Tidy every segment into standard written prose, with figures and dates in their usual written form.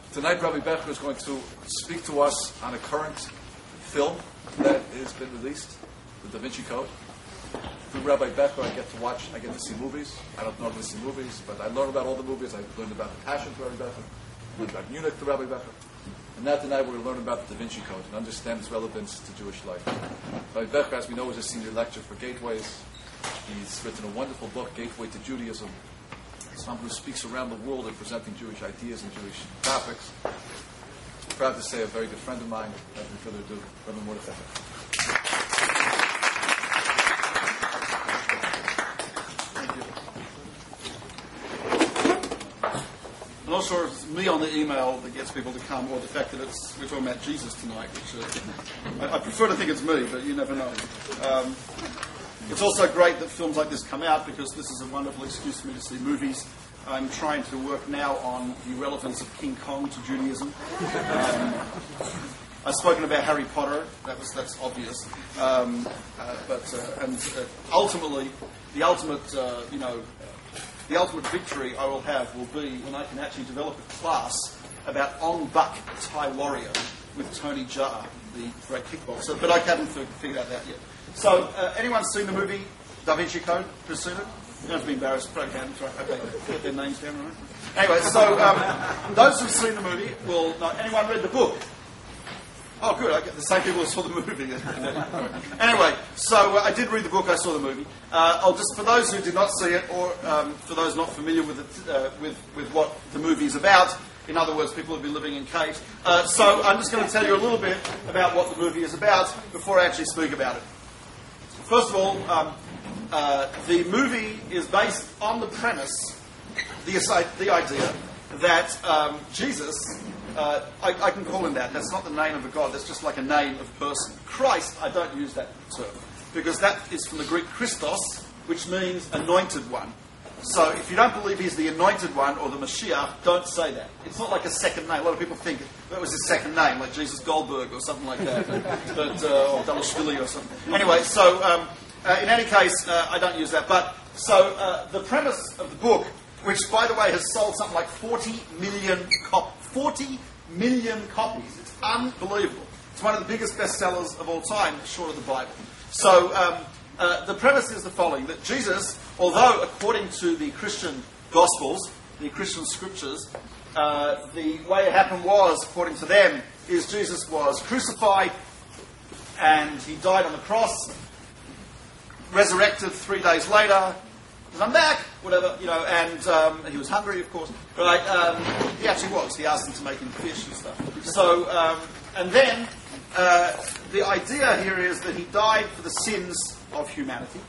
Tonight, Rabbi Becher is going to speak to us on a current film that has been released, The Da Vinci Code. Through Rabbi Becher, I get to see movies. I don't normally see movies, but I learn about all the movies. I learned about The Passion through Rabbi Becher, learned about Munich through Rabbi Becher. And now tonight we're going to learn about the Da Vinci Code and understand its relevance to Jewish life. Rabbi Becher, as we know, is a senior lecturer for Gateways. He's written a wonderful book, Gateway to Judaism. Someone who speaks around the world in presenting Jewish ideas and Jewish topics. Proud to say a very good friend of mine. Without further ado, Rabbi Mordechai. Thank you. I'm not sure if it's me on the email that gets people to come, or the fact that we're talking about Jesus tonight, which I prefer to think it's me, but you never know. It's also great that films like this come out because this is a wonderful excuse for me to see movies. I'm trying to work now on the relevance of King Kong to Judaism. I've spoken about Harry Potter. That's obvious. Ultimately, the ultimate victory I will have will be when I can actually develop a class about Ong Bak, Thai warrior, with Tony Jaa, the great kickboxer. But I haven't figured that out yet. So, anyone seen the movie Da Vinci Code? Who's seen it? You don't have to be embarrassed. Put okay, get their names down, right? Anyway, so those who've seen the movie will know. Anyone read the book? Oh, good. I get the same people who saw the movie. Anyway, so I did read the book. I saw the movie. I'll just, for those who did not see it, or for those not familiar with it, with what the movie is about. In other words, people who've been living in caves. So I'm just going to tell you a little bit about what the movie is about before I actually speak about it. First of all, the movie is based on the premise, the idea that Jesus, I can call him that. That's not the name of a god. That's just like a name of a person. Christ, I don't use that term because that is from the Greek Christos, which means anointed one. So if you don't believe he's the anointed one or the Mashiach, don't say that. It's not like a second name. A lot of people think that was his second name, like Jesus Goldberg or something like that, or Dalashvili or something. Anyway, so in any case, I don't use that. But so the premise of the book, which by the way has sold something like 40 million copies. It's unbelievable. It's one of the biggest bestsellers of all time, short of the Bible. So the premise is the following: that Jesus, although according to the Christian Gospels, the Christian Scriptures, the way it happened was, according to them, is Jesus was crucified and he died on the cross, resurrected 3 days later, I'm back, whatever, and he was hungry, of course, right? He actually was. He asked them to make him fish and stuff. So, and then the idea here is that he died for the sins of humanity.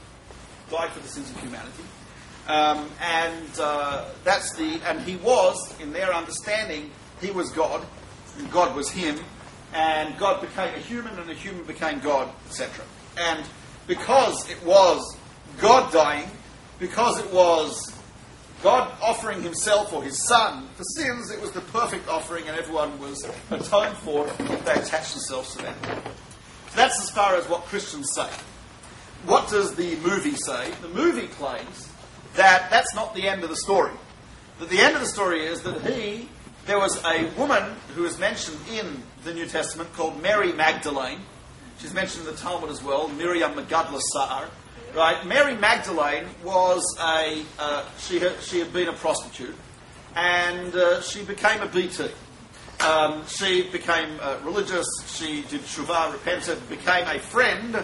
And he was, in their understanding, he was God, and God was him, and God became a human, and a human became God, etc. And because it was God dying, because it was God offering himself or his son for sins, it was the perfect offering, and everyone was atoned for if they attached themselves to that. So that's as far as what Christians say. What does the movie say? The movie claims that that's not the end of the story. That the end of the story is that there was a woman who is mentioned in the New Testament called Mary Magdalene. She's mentioned in the Talmud as well, Miriam Megadla Sa'ar. Right? Mary Magdalene was she had been a prostitute, and she became a BT. She became religious. She did shuvah, repented, became a friend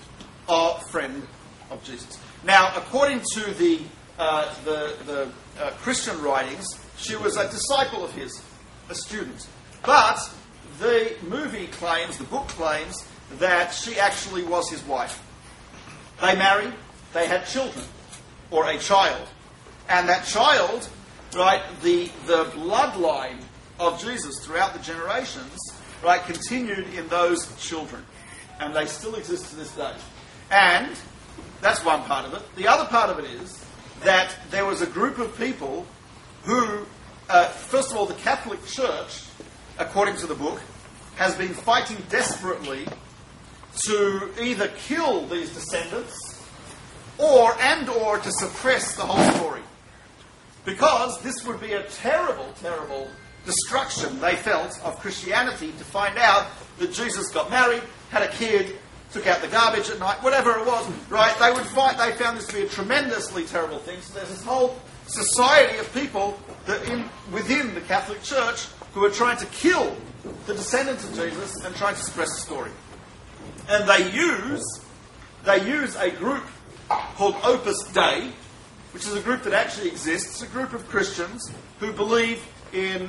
of Jesus. Now, according to the Christian writings, she was a disciple of his, a student. But the movie claims, the book claims, that she actually was his wife. They married, they had children, or a child. And that child, right, the bloodline of Jesus throughout the generations, right, continued in those children. And they still exist to this day. And that's one part of it. The other part of it is that there was a group of people who, first of all, the Catholic Church, according to the book, has been fighting desperately to either kill these descendants or to suppress the whole story. Because this would be a terrible, terrible destruction they felt of Christianity to find out that Jesus got married, had a kid, took out the garbage at night, whatever it was, right? They would fight. They found this to be a tremendously terrible thing. So there's this whole society of people within the Catholic Church who are trying to kill the descendants of Jesus and trying to suppress the story. And they use a group called Opus Dei, which is a group that actually exists. It's a group of Christians who believe in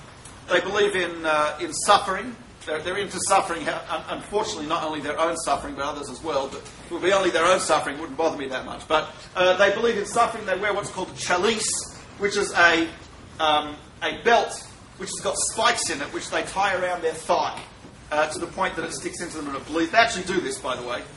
suffering. They're into suffering. Unfortunately, not only their own suffering, but others as well. But if it would be only their own suffering, it wouldn't bother me that much. But they believe in suffering. They wear what's called a chalice, which is a belt which has got spikes in it, which they tie around their thigh to the point that it sticks into them and it bleeds. They actually do this, by the way.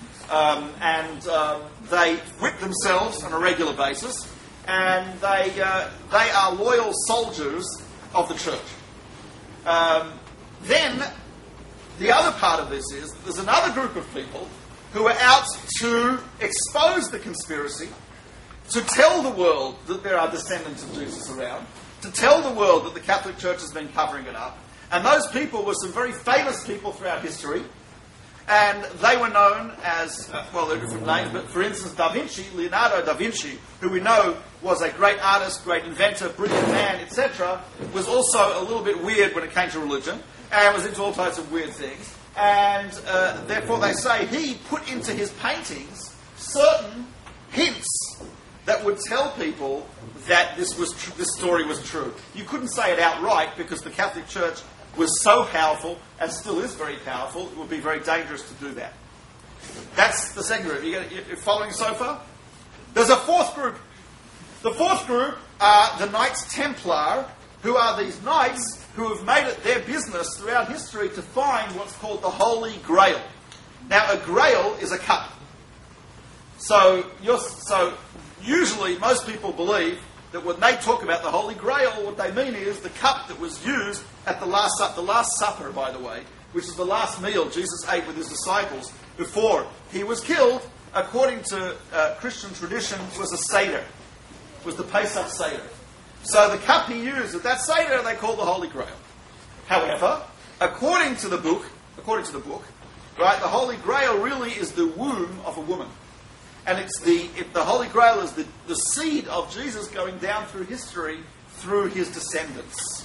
They whip themselves on a regular basis, and they are loyal soldiers of the church. Then, the other part of this is that there's another group of people who are out to expose the conspiracy, to tell the world that there are descendants of Jesus around, to tell the world that the Catholic Church has been covering it up. And those people were some very famous people throughout history. And they were known as, they're different names, but for instance, Da Vinci, Leonardo da Vinci, who we know was a great artist, great inventor, brilliant man, etc., was also a little bit weird when it came to religion, and was into all types of weird things. And therefore they say he put into his paintings certain hints that would tell people that this story was true. You couldn't say it outright because the Catholic Church was so powerful, and still is very powerful, it would be very dangerous to do that. That's the second group. You're following so far? There's a fourth group. The fourth group are the Knights Templar, who are these knights who have made it their business throughout history to find what's called the Holy Grail. Now, a grail is a cup. So usually most people believe that when they talk about the Holy Grail, what they mean is the cup that was used at the Last Supper, by the way, which is the last meal Jesus ate with his disciples before he was killed, according to Christian tradition, was a Seder. Was the Pesach Seder. So the cup he used at that Seder, they call the Holy Grail. However, according to the book, right, the Holy Grail really is the womb of a woman. And the Holy Grail is the seed of Jesus going down through history through his descendants.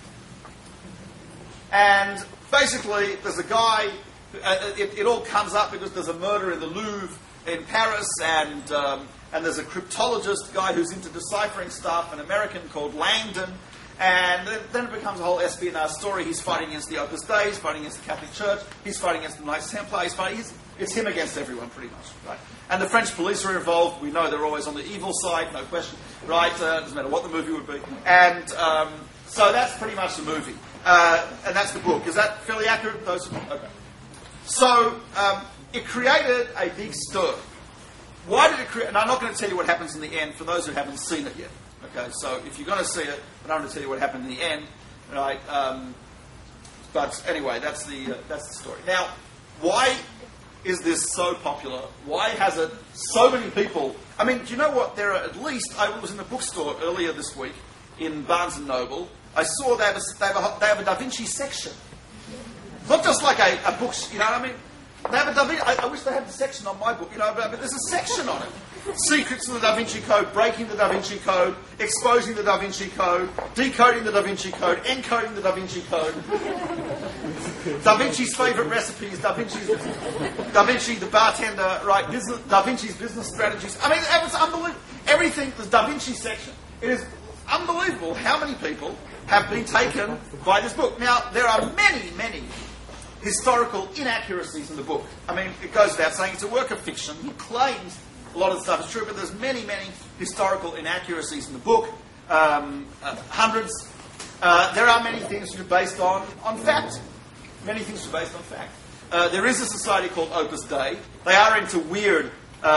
And basically, there's a guy, it all comes up because there's a murder in the Louvre in Paris, and there's a cryptologist guy who's into deciphering stuff, an American called Langdon, and then it becomes a whole espionage story. He's fighting against the Opus Dei, he's fighting against the Catholic Church, he's fighting against the Knights Templar, it's him against everyone, pretty much, right? And the French police are involved. We know they're always on the evil side, no question, right? Doesn't matter what the movie would be. And so that's pretty much the movie. And that's the book. Is that fairly accurate? Okay. So it created a big stir. Why did it create... And I'm not going to tell you what happens in the end for those who haven't seen it yet. Okay, so if you're going to see it, I don't want to tell you what happened in the end, right? But anyway, that's the story. Now, why is this so popular? Why has it so many people... I mean, do you know what? There are at least... I was in the bookstore earlier this week in Barnes & Noble. I saw they have a Da Vinci section. It's not just like a book, you know what I mean? They have a Da Vinci... I wish they had the section on my book, you know, but there's a section on it. Secrets of the Da Vinci Code, breaking the Da Vinci Code, exposing the Da Vinci Code, decoding the Da Vinci Code, encoding the Da Vinci Code, Da Vinci's favourite recipes, Da Vinci the bartender, right? Da Vinci's business strategies. I mean, it's unbelievable. Everything, the Da Vinci section. It is unbelievable how many people have been taken by this book. Now, there are many, many historical inaccuracies in the book. I mean, it goes without saying it's a work of fiction. He claims a lot of the stuff is true, but there's many, many historical inaccuracies in the book. Hundreds. There are many things that are based on fact. Many things are based on fact. There is a society called Opus Dei. They are into weird,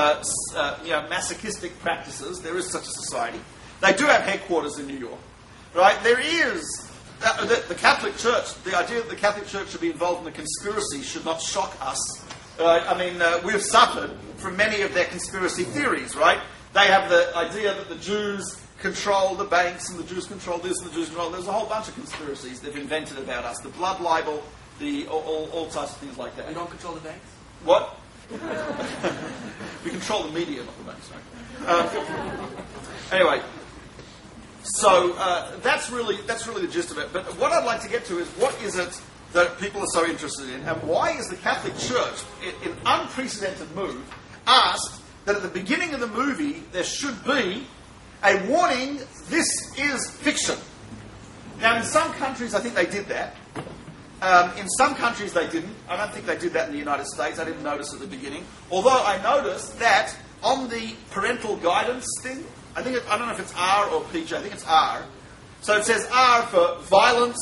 masochistic practices. There is such a society. They do have headquarters in New York. Right? There is... The Catholic Church, the idea that the Catholic Church should be involved in a conspiracy should not shock us. We've suffered from many of their conspiracy theories, right? They have the idea that the Jews control the banks, and the Jews control this, and the Jews control... There's a whole bunch of conspiracies they've invented about us. The blood libel, all types of things like that. We don't control the banks? What? We control the media, not the banks, right? Anyway, so that's really the gist of it. But what I'd like to get to is, what is it that people are so interested in, and why is the Catholic Church, in an unprecedented move, asked that at the beginning of the movie there should be a warning, this is fiction. Now, in some countries, I think they did that. In some countries, they didn't. I don't think they did that in the United States. I didn't notice at the beginning. Although I noticed that on the parental guidance thing, I don't know if it's R or PG. I think it's R. So it says R for violence,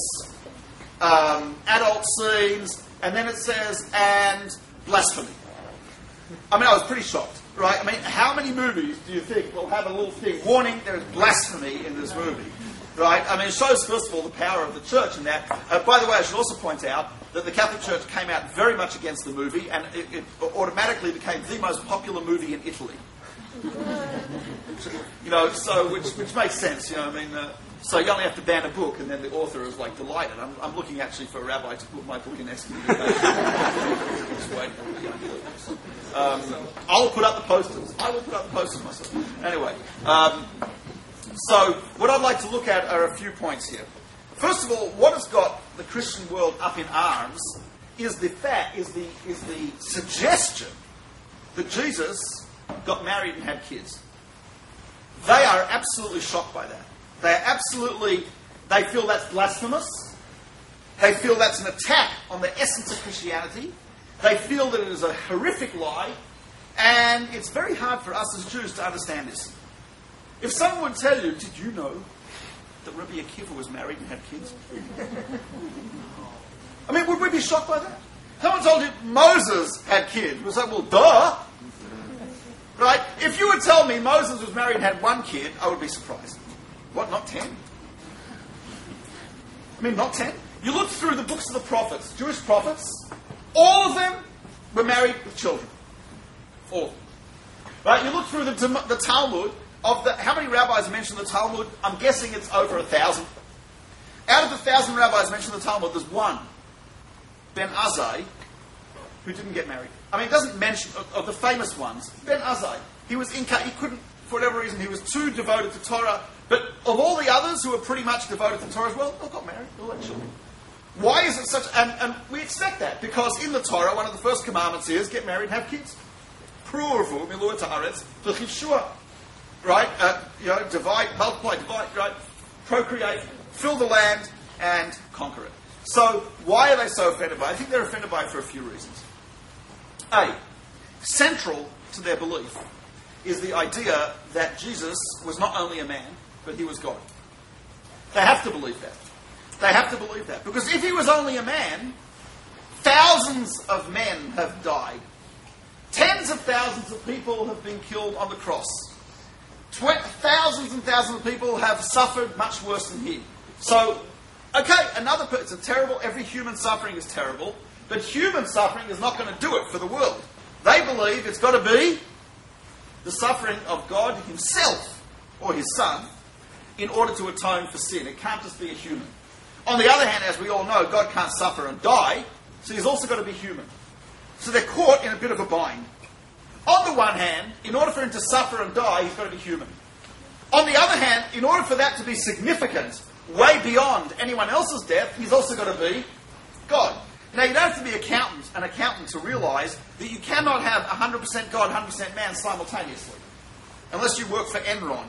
adult scenes, and then it says, and blasphemy. I mean, I was pretty shocked. Right? I mean, how many movies do you think will have a little thing, warning there is blasphemy in this movie? Right? I mean, it shows, first of all, the power of the church in that. By the way, I should also point out that the Catholic Church came out very much against the movie, and it automatically became the most popular movie in Italy. So which makes sense, I mean... So you only have to ban a book, and then the author is like delighted. I'm looking actually for a rabbi to put my book in excommunication. Just waiting for I'll put up the posters. I will put up the posters myself. Anyway, so what I'd like to look at are a few points here. First of all, what has got the Christian world up in arms is the suggestion that Jesus got married and had kids. They are absolutely shocked by that. They feel that's blasphemous. They feel that's an attack on the essence of Christianity. They feel that it is a horrific lie. And it's very hard for us as Jews to understand this. If someone would tell you, did you know that Rabbi Akiva was married and had kids? I mean, would we be shocked by that? Someone told you Moses had kids. We'd say, well, duh. Right? If you would tell me Moses was married and had one kid, I would be surprised. What, not 10? I mean, not 10? You look through the books of the prophets, Jewish prophets, all of them were married with children. All of them. Right? You look through the Talmud, how many rabbis mention the Talmud? I'm guessing it's over 1,000. Out of the 1,000 rabbis mentioned in the Talmud, there's one, Ben Azai, who didn't get married. I mean, it doesn't mention, of the famous ones, Ben Azai. He couldn't, for whatever reason, he was too devoted to Torah. But of all the others who were pretty much devoted to Torah as well, they got married, they had children. Why is it such... And we expect that, because in the Torah, one of the first commandments is, get married and have kids. Pru'uvu milu et haaretz v'chivshuha. Right? Divide, multiply, right? Procreate, fill the land, and conquer it. So, why are they so offended by it? I think they're offended by it for a few reasons. A, central to their belief is the idea that Jesus was not only a man, but he was God. They have to believe that. They have to believe that. Because if he was only a man, thousands of men have died. Tens of thousands of people have been killed on the cross. Thousands and thousands of people have suffered much worse than him. So, okay, it's a terrible, every human suffering is terrible, but human suffering is not going to do it for the world. They believe it's got to be the suffering of God himself, or his son, in order to atone for sin. It can't just be a human. On the other hand, as we all know, God can't suffer and die, so he's also got to be human. So they're caught in a bit of a bind. On the one hand, in order for him to suffer and die, he's got to be human. On the other hand, in order for that to be significant, way beyond anyone else's death, he's also got to be God. Now, you don't have to be an accountant to realise that you cannot have 100% God, 100% man simultaneously. Unless you work for Enron,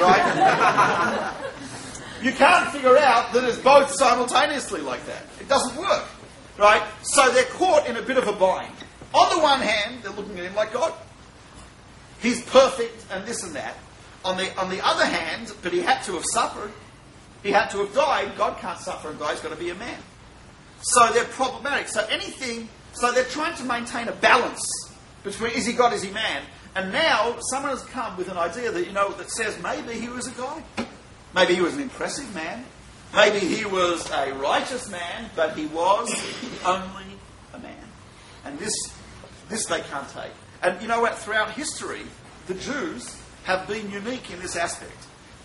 right? You can't figure out that it's both simultaneously like that. It doesn't work, right? So they're caught in a bit of a bind. On the one hand, they're looking at him like God. He's perfect and this and that. On the other hand, but he had to have suffered. He had to have died. God can't suffer and die. He's got to be a man. So they're problematic. So they're trying to maintain a balance between is he God, is he man? And now someone has come with an idea that, that says maybe he was a guy. Maybe he was an impressive man. Maybe he was a righteous man, but he was only a man. And this they can't take. And you know what? Throughout history, the Jews have been unique in this aspect.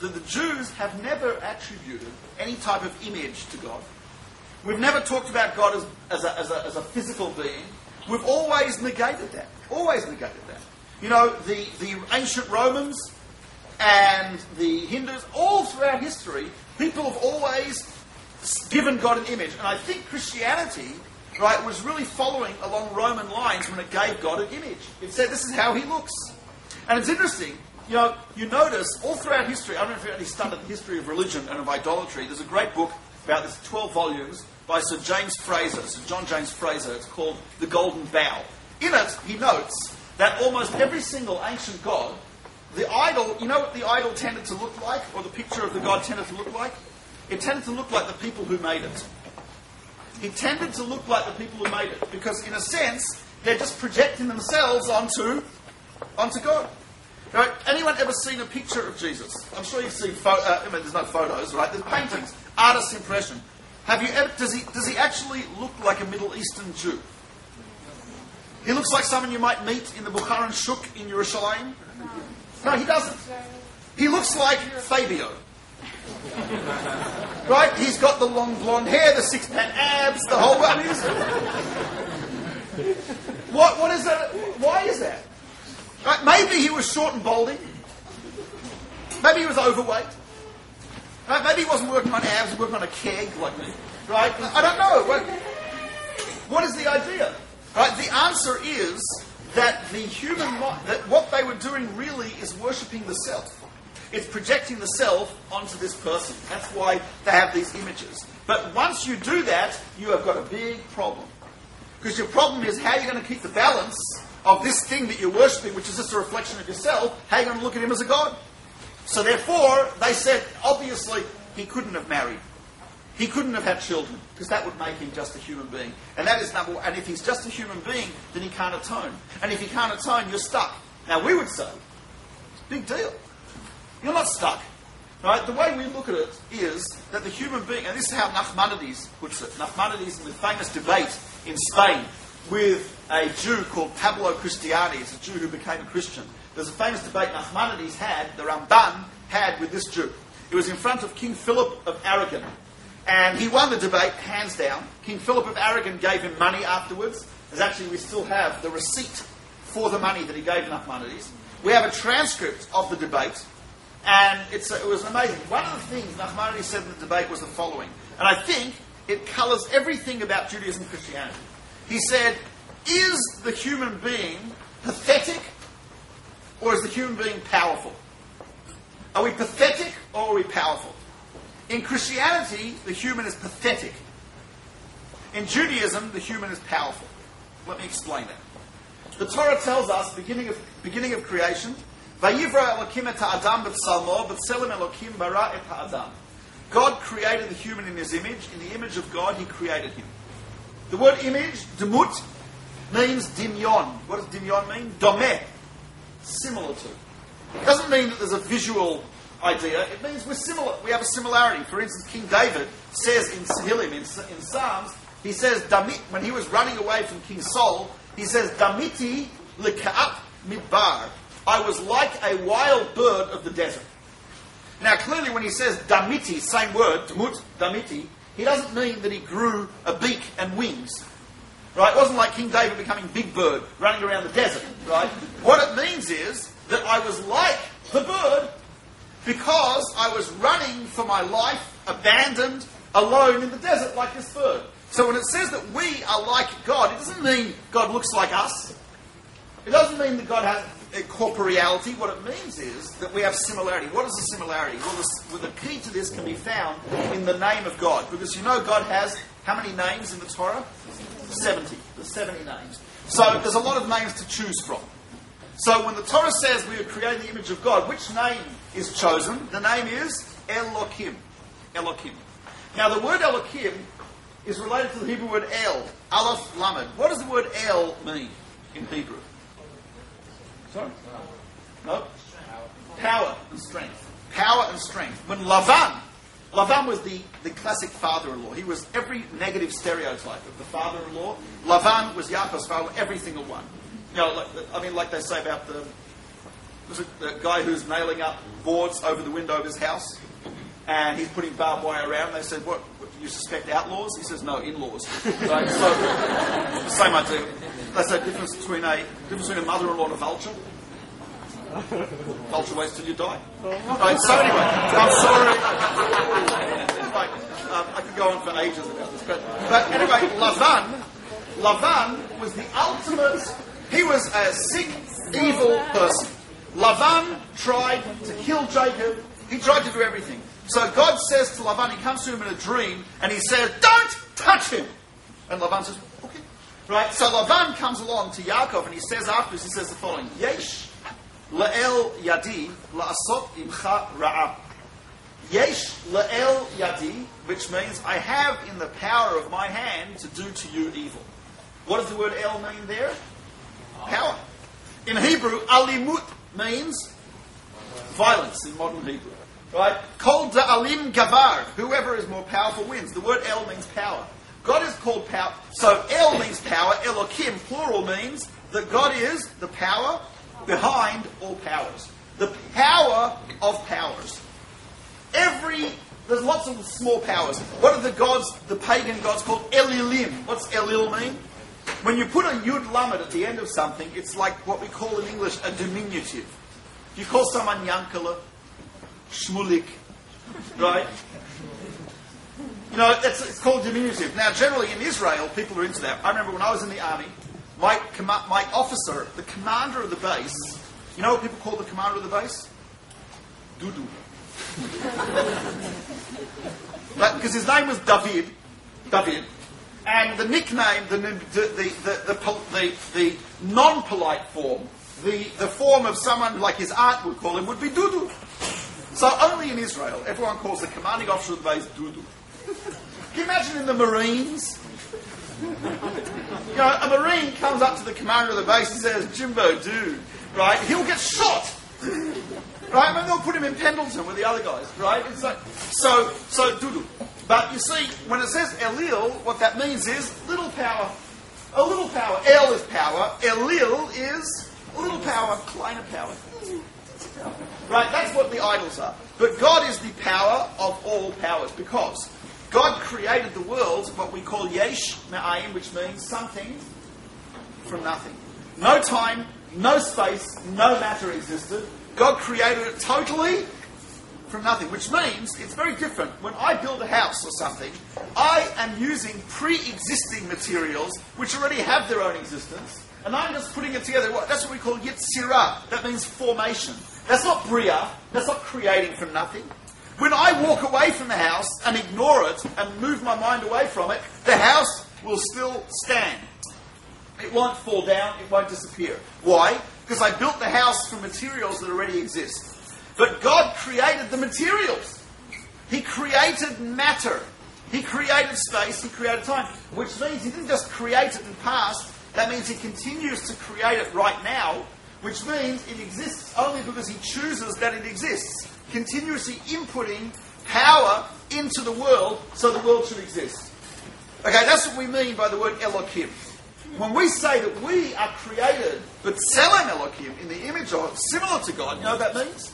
that the Jews have never attributed any type of image to God. We've never talked about God as a physical being. We've always negated that. Always negated that. You know, the ancient Romans and the Hindus, all throughout history, people have always given God an image. And I think Christianity, right, was really following along Roman lines when it gave God an image. It said, this is how he looks. And it's interesting, you know, you notice all throughout history, I don't know if you actually studied the history of religion and of idolatry, there's a great book about this, 12 volumes, by Sir James Fraser, Sir John James Fraser. It's called The Golden Bough. In it, he notes that almost every single ancient god, the idol, you know what the idol tended to look like, or the picture of the god tended to look like? It tended to look like the people who made it. It tended to look like the people who made it, because in a sense, they're just projecting themselves onto God. Right? Anyone ever seen a picture of Jesus? I'm sure you've seen there's no photos, right? There's paintings, artist's impression. Have you ever? Does he actually look like a Middle Eastern Jew? He looks like someone you might meet in the Bukharan Shuk in Yerushalayim. No, he doesn't. He looks like Fabio. Right? He's got the long blonde hair, the six-pack abs, the whole... What is that? Why is that? Right? Maybe he was short and balding. Maybe he was overweight. Right? Maybe he wasn't working on abs, he was working on a keg like me. Right? I don't know. What is the idea? Right? The answer is that the human mind, that what they were doing really is worshipping the self. It's projecting the self onto this person. That's why they have these images. But once you do that, you have got a big problem. Because your problem is how you're going to keep the balance of this thing that you're worshipping, which is just a reflection of yourself, how you're going to look at him as a god. So therefore, they said, obviously, he couldn't have married. He couldn't have had children, because that would make him just a human being. And that is number one. And if he's just a human being, then he can't atone. And if he can't atone, you're stuck. Now, we would say, it's a big deal. You're not stuck. Right? The way we look at it is that the human being, and this is how Nachmanides puts it. Nachmanides in the famous debate in Spain with a Jew called Pablo Cristiani, a Jew who became a Christian. There's a famous debate Nachmanides had, the Ramban had with this Jew. It was in front of King Philip of Aragon. And he won the debate, hands down. King Philip of Aragon gave him money afterwards. As actually, we still have the receipt for the money that he gave Nachmanides. We have a transcript of the debate. And it was amazing. One of the things Nachmanides said in the debate was the following. And I think it colours everything about Judaism and Christianity. He said, is the human being pathetic or is the human being powerful? Are we pathetic or are we powerful? In Christianity, the human is pathetic. In Judaism, the human is powerful. Let me explain that. The Torah tells us, beginning of creation, Vayivra Elokim et ha'adam b'tsalmo, b'tselem Elokim bara et ha'adam. God created the human in his image. In the image of God, he created him. The word image, demut, means dimyon. What does dimyon mean? Domeh. Similar to. It doesn't mean that there's a visual idea. It means we're similar. We have a similarity. For instance, King David says in Tehillim, in Psalms, he says, when he was running away from King Saul, he says, Damiti lika'at midbar. I was like a wild bird of the desert. Now, clearly when he says damiti, same word, damut, damiti, he doesn't mean that he grew a beak and wings. Right? It wasn't like King David becoming Big Bird, running around the desert. Right? What it means is that I was like the bird because I was running for my life, abandoned, alone in the desert like this bird. So when it says that we are like God, it doesn't mean God looks like us. It doesn't mean that God has a corporeality. What it means is that we have similarity. What is the similarity? Well, the key to this can be found in the name of God. Because you know God has how many names in the Torah? 70. There's 70 names. So there's a lot of names to choose from. So when the Torah says we are created in the image of God, which name is chosen? The name is Elokim. Elokim. Now the word Elokim is related to the Hebrew word El, Aleph Lamed. What does the word El mean in Hebrew? Sorry? No? Power and strength. Power and strength. When Lavan was the classic father-in-law. He was every negative stereotype of the father-in-law. Lavan was Yaakov's father, every single one. You know, like they say about There's a guy who's nailing up boards over the window of his house, and he's putting barbed wire around. And they said, "What? Do you suspect outlaws?" He says, "No, in-laws." Right? So, the same idea. That's the difference between a mother-in-law and a vulture. Vulture waits till you die. Right, so anyway, I'm sorry. Right, I could go on for ages about this, but anyway, Lavan was the ultimate. He was a sick, evil person. Lavan tried to kill Jacob. He tried to do everything. So God says to Lavan, he comes to him in a dream, and he says, "Don't touch him." And Lavan says, "Okay." Right, so Lavan comes along to Yaakov, and he says afterwards, he says the following: Yesh la'el yadi la'asot imcha ra'ah. Yesh la'el yadi, which means I have in the power of my hand to do to you evil. What does the word el mean there? Power. In Hebrew, alimut means violence in modern Hebrew. Right? Kol da'alim gavar. Whoever is more powerful wins. The word el means power. God is called power. So el means power. Elokim, plural, means that God is the power behind all powers. The power of powers. There's lots of small powers. What are the gods, the pagan gods called Elilim? What's Elil mean? When you put a yud lamed at the end of something, it's like what we call in English a diminutive. If you call someone Yankala, Shmulik, right? You know, it's called diminutive. Now, generally in Israel, people are into that. I remember when I was in the army, my officer, the commander of the base, you know what people call the commander of the base? Dudu. Because his name was David, and the nickname, the non-polite form, the form of someone like his aunt would call him would be Dudu. So only in Israel, everyone calls the commanding officer of the base Dudu. Can you imagine in the Marines? You know, a Marine comes up to the commander of the base and says, "Jimbo, dude," right? He'll get shot. Right? I mean, they'll put him in Pendleton with the other guys, right? It's like, so Dudu. But you see, when it says Elil, what that means is little power. A little power. El is power. Elil is a little power, kleiner power. Right? That's what the idols are. But God is the power of all powers, because God created the world, what we call yesh me'ayin, which means something from nothing. No time, no space, no matter existed. God created it totally from nothing, which means it's very different. When I build a house or something, I am using pre-existing materials which already have their own existence, and I'm just putting it together. That's what we call yitzirah. That means formation. That's not bria. That's not creating from nothing. When I walk away from the house and ignore it and move my mind away from it, the house will still stand. It won't fall down. It won't disappear. Why? Because I built the house from materials that already exist. But God created the materials. He created matter. He created space. He created time. Which means He didn't just create it in the past. That means He continues to create it right now. Which means it exists only because He chooses that it exists. Continuously inputting power into the world so the world should exist. Okay, that's what we mean by the word Elokim. When we say that we are created, but Tselem Elokim, in the image of, similar to God, you know what that means?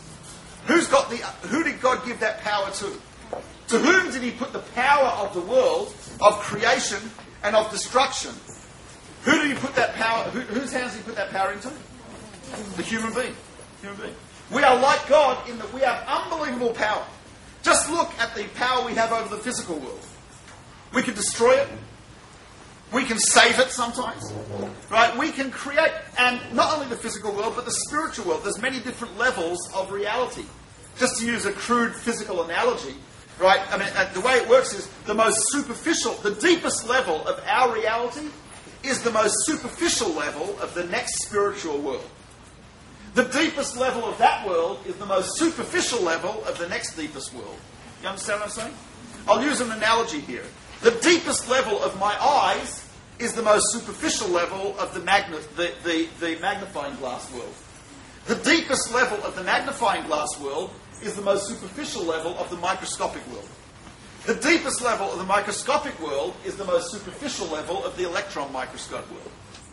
Who did God give that power to? To whom did He put the power of the world, of creation and of destruction? Who did He put that power, whose hands did He put that power into? The human being. We are like God in that we have unbelievable power. Just look at the power we have over the physical world. We can destroy it. We can save it sometimes. Right? We can create, and not only the physical world, but the spiritual world. There's many different levels of reality. Just to use a crude physical analogy, right? I mean, the way it works is the most superficial, the deepest level of our reality is the most superficial level of the next spiritual world. The deepest level of that world is the most superficial level of the next deepest world. You understand what I'm saying? I'll use an analogy here. The deepest level of my eyes is the most superficial level of the magnifying glass world. The deepest level of the magnifying glass world is the most superficial level of the microscopic world. The deepest level of the microscopic world is the most superficial level of the electron microscope world.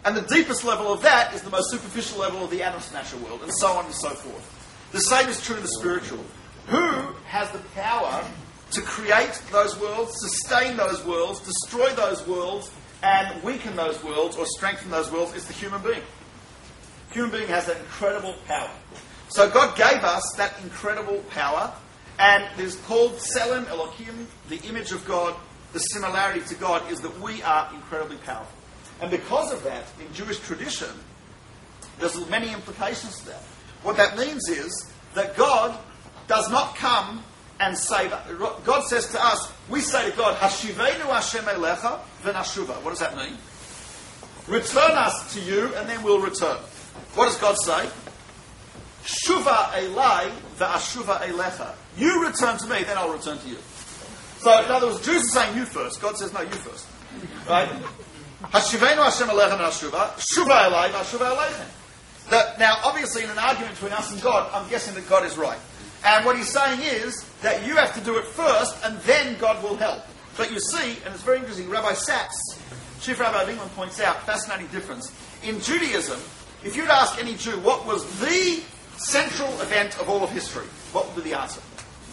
And the deepest level of that is the most superficial level of the atom smasher world, and so on and so forth. The same is true in the spiritual. Who has the power to create those worlds, sustain those worlds, destroy those worlds, and weaken those worlds or strengthen those worlds? Is the human being. The human being has that incredible power. So God gave us that incredible power, and it is called Tselem Elohim, the image of God. The similarity to God is that we are incredibly powerful. And because of that, in Jewish tradition, there's many implications to that. What that means is that God does not come and save us. God says to us, we say to God, Hashivenu Hashem Elecha v'nashuva. What does that mean? Return us to you, and then we'll return. What does God say? Shuva elai v'ashuva elecha. You return to me, then I'll return to you. So, in other words, Jews are saying you first. God says, no, you first. Right? Hashivenu Hashem Elecha v'nashuva. Shuva elai v'ashuva elecha. Now, obviously, in an argument between us and God, I'm guessing that God is right. And what he's saying is that you have to do it first, and then God will help. But you see, and it's very interesting, Rabbi Sachs, Chief Rabbi of England, points out, fascinating difference. In Judaism, if you'd ask any Jew what was the central event of all of history, what would be the answer?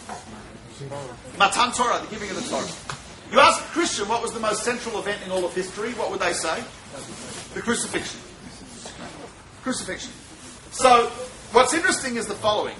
Matan Torah, the giving of the Torah. You ask a Christian what was the most central event in all of history, what would they say? The crucifixion. Crucifixion. So, what's interesting is the following.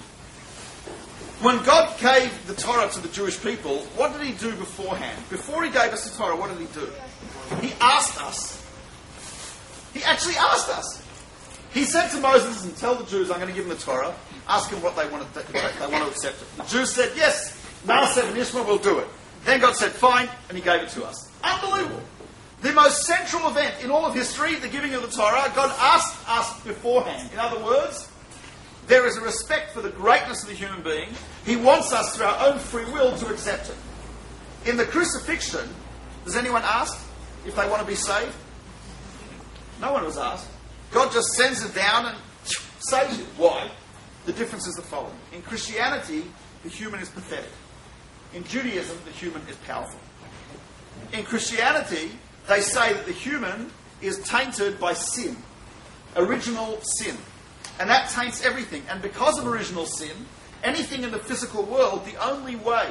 When God gave the Torah to the Jewish people, what did he do beforehand? Before he gave us the Torah, what did he do? He asked us. He actually asked us. He said to Moses, and tell the Jews, I'm going to give them the Torah. Ask them what they want to accept it. The Jews said, yes, Manasseh and Ishmael will do it. Then God said, fine, and he gave it to us. Unbelievable. The most central event in all of history, the giving of the Torah, God asked us beforehand. In other words, there is a respect for the greatness of the human being. He wants us, through our own free will, to accept it. In the crucifixion, does anyone ask if they want to be saved? No one was asked. God just sends it down and saves you. Why? The difference is the following. In Christianity, the human is pathetic. In Judaism, the human is powerful. In Christianity, they say that the human is tainted by sin. Original sin. And that taints everything. And because of original sin, anything in the physical world, the only way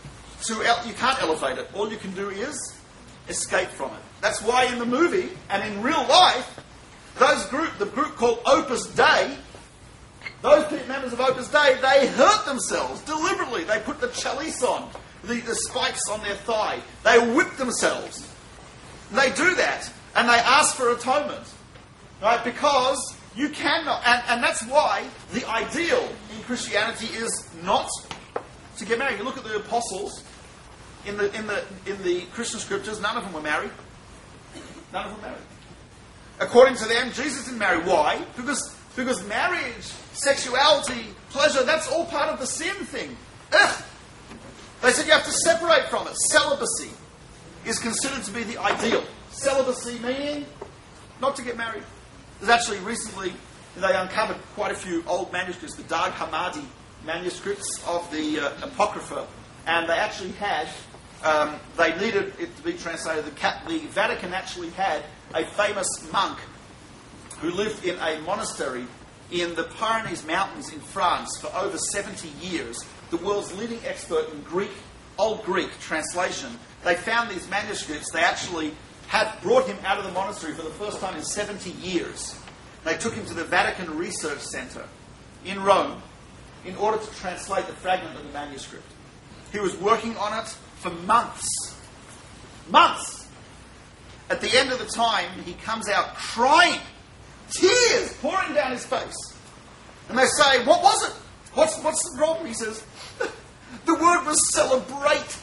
you can't elevate it. All you can do is escape from it. That's why in the movie and in real life, the group called Opus Dei, those members of Opus Dei, they hurt themselves deliberately. They put the chalice on, the spikes on their thigh. They whip themselves. They do that, and they ask for atonement, right? Because you cannot, and that's why the ideal in Christianity is not to get married. You look at the apostles in the Christian scriptures; none of them were married. None of them were married. According to them, Jesus didn't marry. Why? Because marriage, sexuality, pleasure, that's all part of the sin thing. Ugh. They said you have to separate from it. Celibacy is considered to be the ideal. Celibacy meaning not to get married. There's actually recently, they uncovered quite a few old manuscripts, the Dag Hammadi manuscripts of the Apocrypha, and they actually had, they needed it to be translated. The Vatican actually had a famous monk who lived in a monastery in the Pyrenees Mountains in France for over 70 years, the world's leading expert in Old Greek translation. They found these manuscripts. They actually had brought him out of the monastery for the first time in 70 years. They took him to the Vatican Research Center in Rome in order to translate the fragment of the manuscript. He was working on it for months. Months! At the end of the time, he comes out crying, tears pouring down his face. And they say, what was it? What's the problem? He says, the word was celebrate.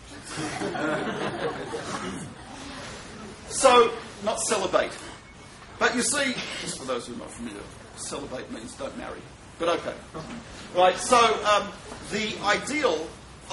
So, not celebrate. But you see, just for those who are not familiar, celebrate means don't marry. But okay. Right, so the ideal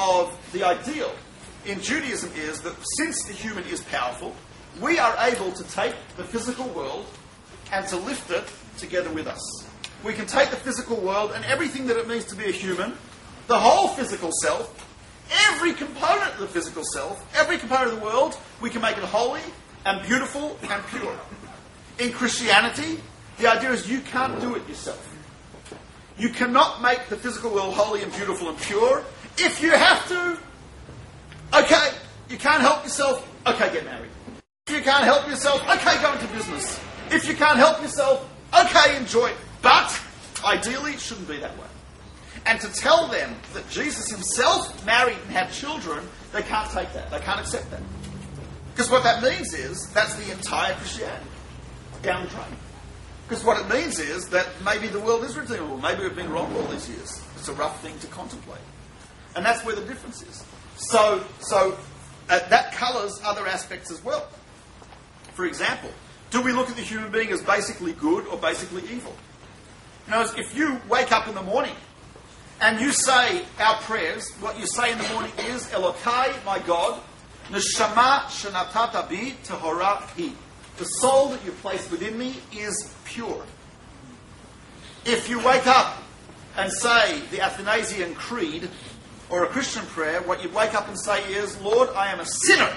in Judaism is that since the human is powerful, we are able to take the physical world and to lift it together with us. We can take the physical world and everything that it means to be a human, the whole physical self, every component of the physical self, every component of the world, we can make it holy and beautiful and pure. In Christianity, the idea is you can't do it yourself. You cannot make the physical world holy and beautiful and pure. If you have to, okay, you can't help yourself, okay, get married. If you can't help yourself, okay, go into business. If you can't help yourself, okay, enjoy it. But, ideally, it shouldn't be that way. And to tell them that Jesus himself married and had children, they can't take that. They can't accept that. Because what that means is, that's the entire Christianity. Down the drain. Because what it means is that maybe the world is redeemable. Maybe we've been wrong all these years. It's a rough thing to contemplate. And that's where the difference is. So that colours other aspects as well. For example, do we look at the human being as basically good or basically evil? You know, if you wake up in the morning and you say our prayers, what you say in the morning is, Elokai, my God, Neshama shenatata bi tehora hi. The soul that you place within me is pure. If you wake up and say the Athanasian Creed or a Christian prayer, what you wake up and say is, Lord, I am a sinner.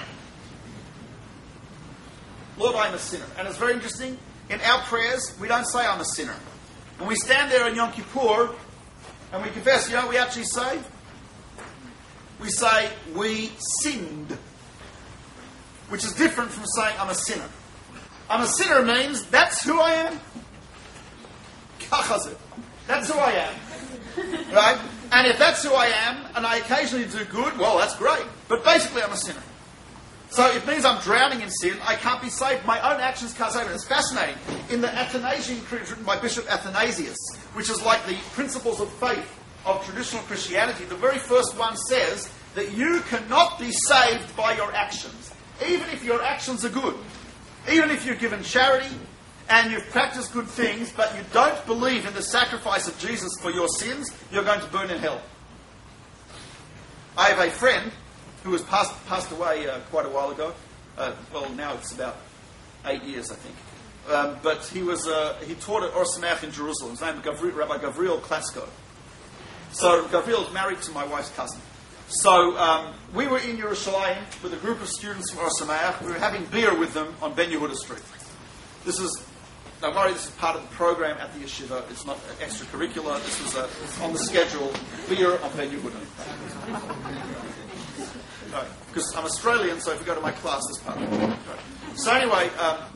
Lord, I am a sinner. And it's very interesting. In our prayers, we don't say I'm a sinner. When we stand there in Yom Kippur and we confess, you know what we actually say? We say, we sinned. Which is different from saying I'm a sinner. I'm a sinner means that's who I am. That's who I am. Right? And if that's who I am, and I occasionally do good, well, that's great. But basically I'm a sinner. So it means I'm drowning in sin. I can't be saved. My own actions can't save me. It's fascinating. In the Athanasian Creed written by Bishop Athanasius, which is like the principles of faith of traditional Christianity, the very first one says that you cannot be saved by your actions, even if your actions are good. Even if you've given charity and you've practiced good things, but you don't believe in the sacrifice of Jesus for your sins, you're going to burn in hell. I have a friend who was passed away quite a while ago. Well, now it's about 8 years, I think. But he taught at Or Sameach in Jerusalem. His name was Rabbi Gavriel Klasko. So Gavriel is married to my wife's cousin. So we were in Yerushalayim with a group of students from Or Sameach. We were having beer with them on Ben Yehuda Street. Don't worry, this is part of the program at the yeshiva. It's not extracurricular. This was on the schedule. Beer on Ben Yehuda. Because I'm Australian, so if you go to my class, it's part of it. Right. So anyway,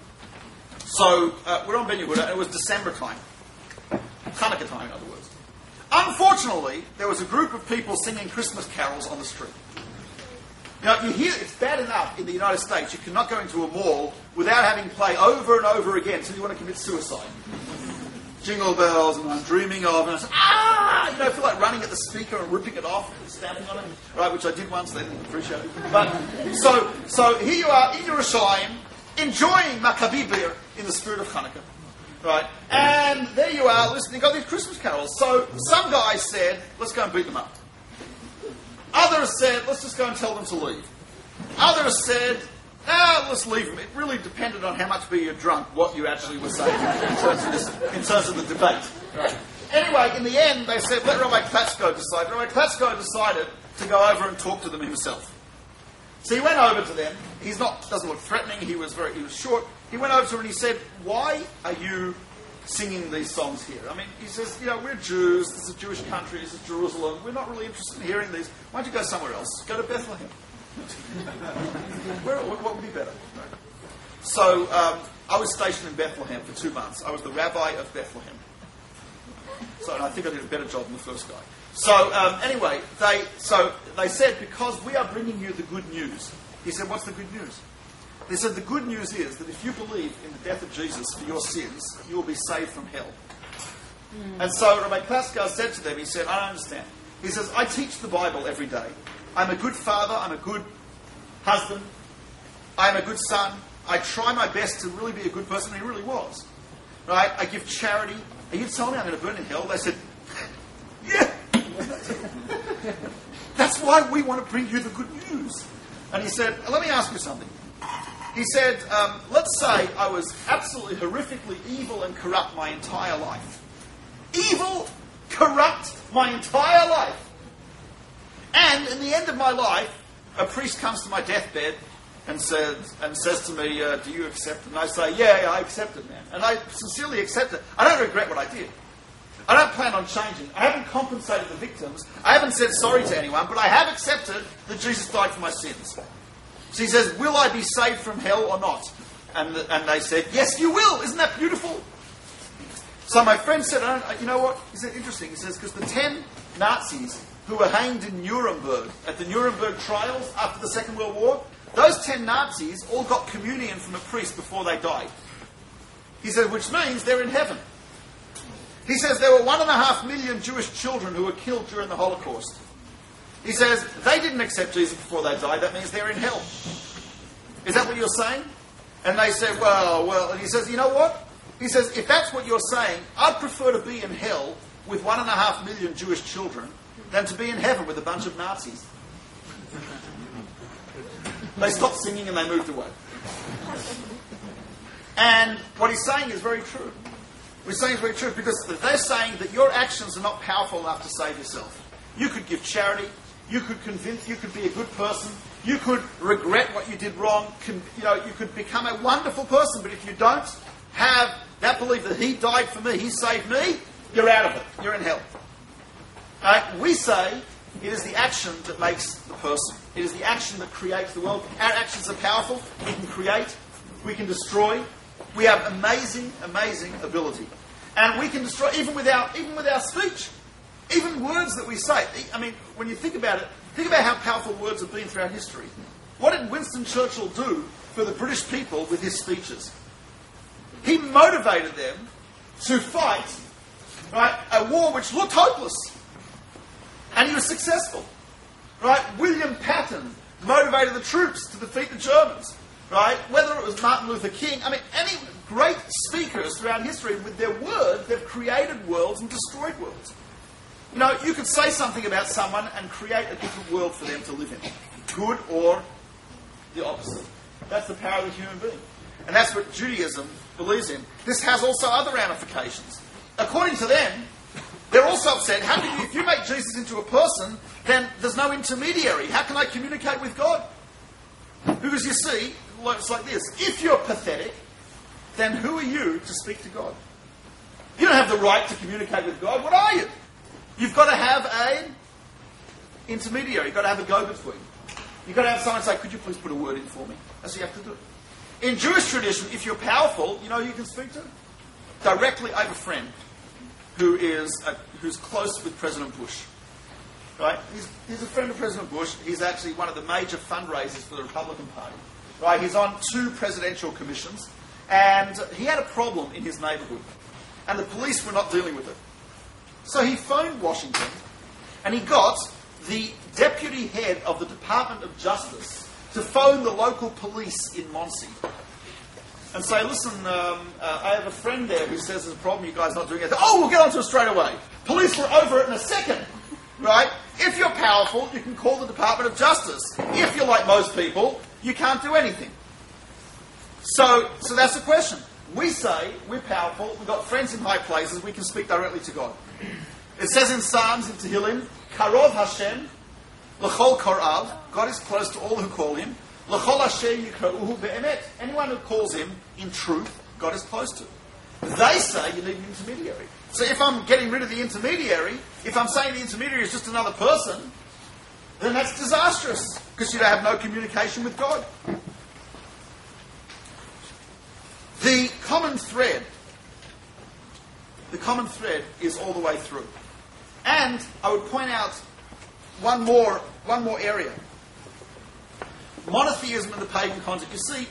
we're on Ben Yehuda, and it was December time. Hanukkah time, in other words. Unfortunately, there was a group of people singing Christmas carols on the street. Now, you hear, it's bad enough in the United States, you cannot go into a mall without having play over and over again until you want to commit suicide. Jingle bells, and I'm dreaming of, and I say, I feel like running at the speaker and ripping it off and stamping on it, right, which I did once, they didn't appreciate it. But, so here you are in Yerushalayim, enjoying Maccabi beer in the spirit of Hanukkah, right, and there you are listening, got these Christmas carols. So some guys said, let's go and beat them up. Others said, let's just go and tell them to leave. Others said, let's leave them. It really depended on how much beer you're drunk, what you actually were saying in terms of the debate. Right. Anyway, in the end, they said, let Rabbi Klatsko decide. Rabbi Klatsko decided to go over and talk to them himself. So he went over to them. Doesn't look threatening. He was short. He went over to them and he said, why are you singing these songs here? I mean, he says, we're Jews. This is a Jewish country. This is Jerusalem. We're not really interested in hearing these. Why don't you go somewhere else? Go to Bethlehem. What would be better? So I was stationed in Bethlehem for 2 months. I was the rabbi of Bethlehem. So I think I did a better job than the first guy. So anyway, they said, because we are bringing you the good news. He said, what's the good news? They said, the good news is that if you believe in the death of Jesus for your sins, you will be saved from hell. And so Rabbi Klasko said to them, he said, I don't understand. He says, I teach the Bible every day. I'm a good father. I'm a good husband. I'm a good son. I try my best to really be a good person. And he really was. Right? I give charity. Are you telling me I'm going to burn in hell? They said, yeah. That's why we want to bring you the good news. And he said, let me ask you something. He said, let's say I was absolutely horrifically evil and corrupt my entire life. Evil, corrupt my entire life. And in the end of my life, a priest comes to my deathbed and says to me, do you accept it? And I say, yeah, I accept it, man. And I sincerely accept it. I don't regret what I did. I don't plan on changing. I haven't compensated the victims. I haven't said sorry to anyone, but I have accepted that Jesus died for my sins. So he says, will I be saved from hell or not? And they said, yes, you will. Isn't that beautiful? So my friend said, you know what? He said, interesting. He says, because the 10 Nazis who were hanged in Nuremberg, at the Nuremberg trials after the Second World War, those 10 Nazis all got communion from a priest before they died. He said, which means they're in heaven. He says there were 1.5 million Jewish children who were killed during the Holocaust. He says they didn't accept Jesus before they died. That means they're in hell. Is that what you're saying? And they said, well. And he says, you know what? He says, if that's what you're saying, I'd prefer to be in hell with 1.5 million Jewish children than to be in heaven with a bunch of Nazis. They stopped singing and they moved away. And what he's saying is very true. What he's saying is very true because they're saying that your actions are not powerful enough to save yourself. You could give charity. You could convince. You could be a good person. You could regret what you did wrong. You could become a wonderful person. But if you don't have that belief that He died for me, He saved me, you're out of it. You're in hell. We say it is the action that makes the person. It is the action that creates the world. Our actions are powerful. We can create. We can destroy. We have amazing, amazing ability. And we can destroy even with our speech. Even words that we say. I mean, when you think about it, think about how powerful words have been throughout history. What did Winston Churchill do for the British people with his speeches? He motivated them to fight, right, a war which looked hopeless. And he was successful. Right? William Patton motivated the troops to defeat the Germans. Right? Whether it was Martin Luther King, I mean, any great speakers throughout history, with their words, they've created worlds and destroyed worlds. You know, you could say something about someone and create a different world for them to live in. Good or the opposite. That's the power of the human being. And that's what Judaism believes in. This has also other ramifications. According to them, they're also upset. How can you, if you make Jesus into a person, then there's no intermediary. How can I communicate with God? Because you see, it's like this. If you're pathetic, then who are you to speak to God? You don't have the right to communicate with God. What are you? You've got to have an intermediary. You've got to have a go-between. You've got to have someone say, could you please put a word in for me? That's what you have to do. In Jewish tradition, if you're powerful, you know who you can speak to? Directly, I have a friend who's close with President Bush. Right? He's a friend of President Bush. He's actually one of the major fundraisers for the Republican Party. Right? He's on 2 presidential commissions. And he had a problem in his neighbourhood. And the police were not dealing with it. So he phoned Washington and he got the deputy head of the Department of Justice to phone the local police in Muncie and say, listen, I have a friend there who says there's a problem, you guys are not doing it. Oh, we'll get onto it straight away. Police were over it in a second. Right? If you're powerful, you can call the Department of Justice. If you're like most people, you can't do anything. So that's the question. We say we're powerful, we've got friends in high places, we can speak directly to God. It says in Psalms, in Tehillim, Karov Hashem, L'chol Korav, God is close to all who call Him. L'chol Hashem Yikra'uhu be'emet. Anyone who calls Him in truth, God is close to. They say you need an intermediary. So if I'm getting rid of the intermediary, if I'm saying the intermediary is just another person, then that's disastrous, because you have no communication with God. The common thread is all the way through. And I would point out one more area. Monotheism in the pagan context. You see,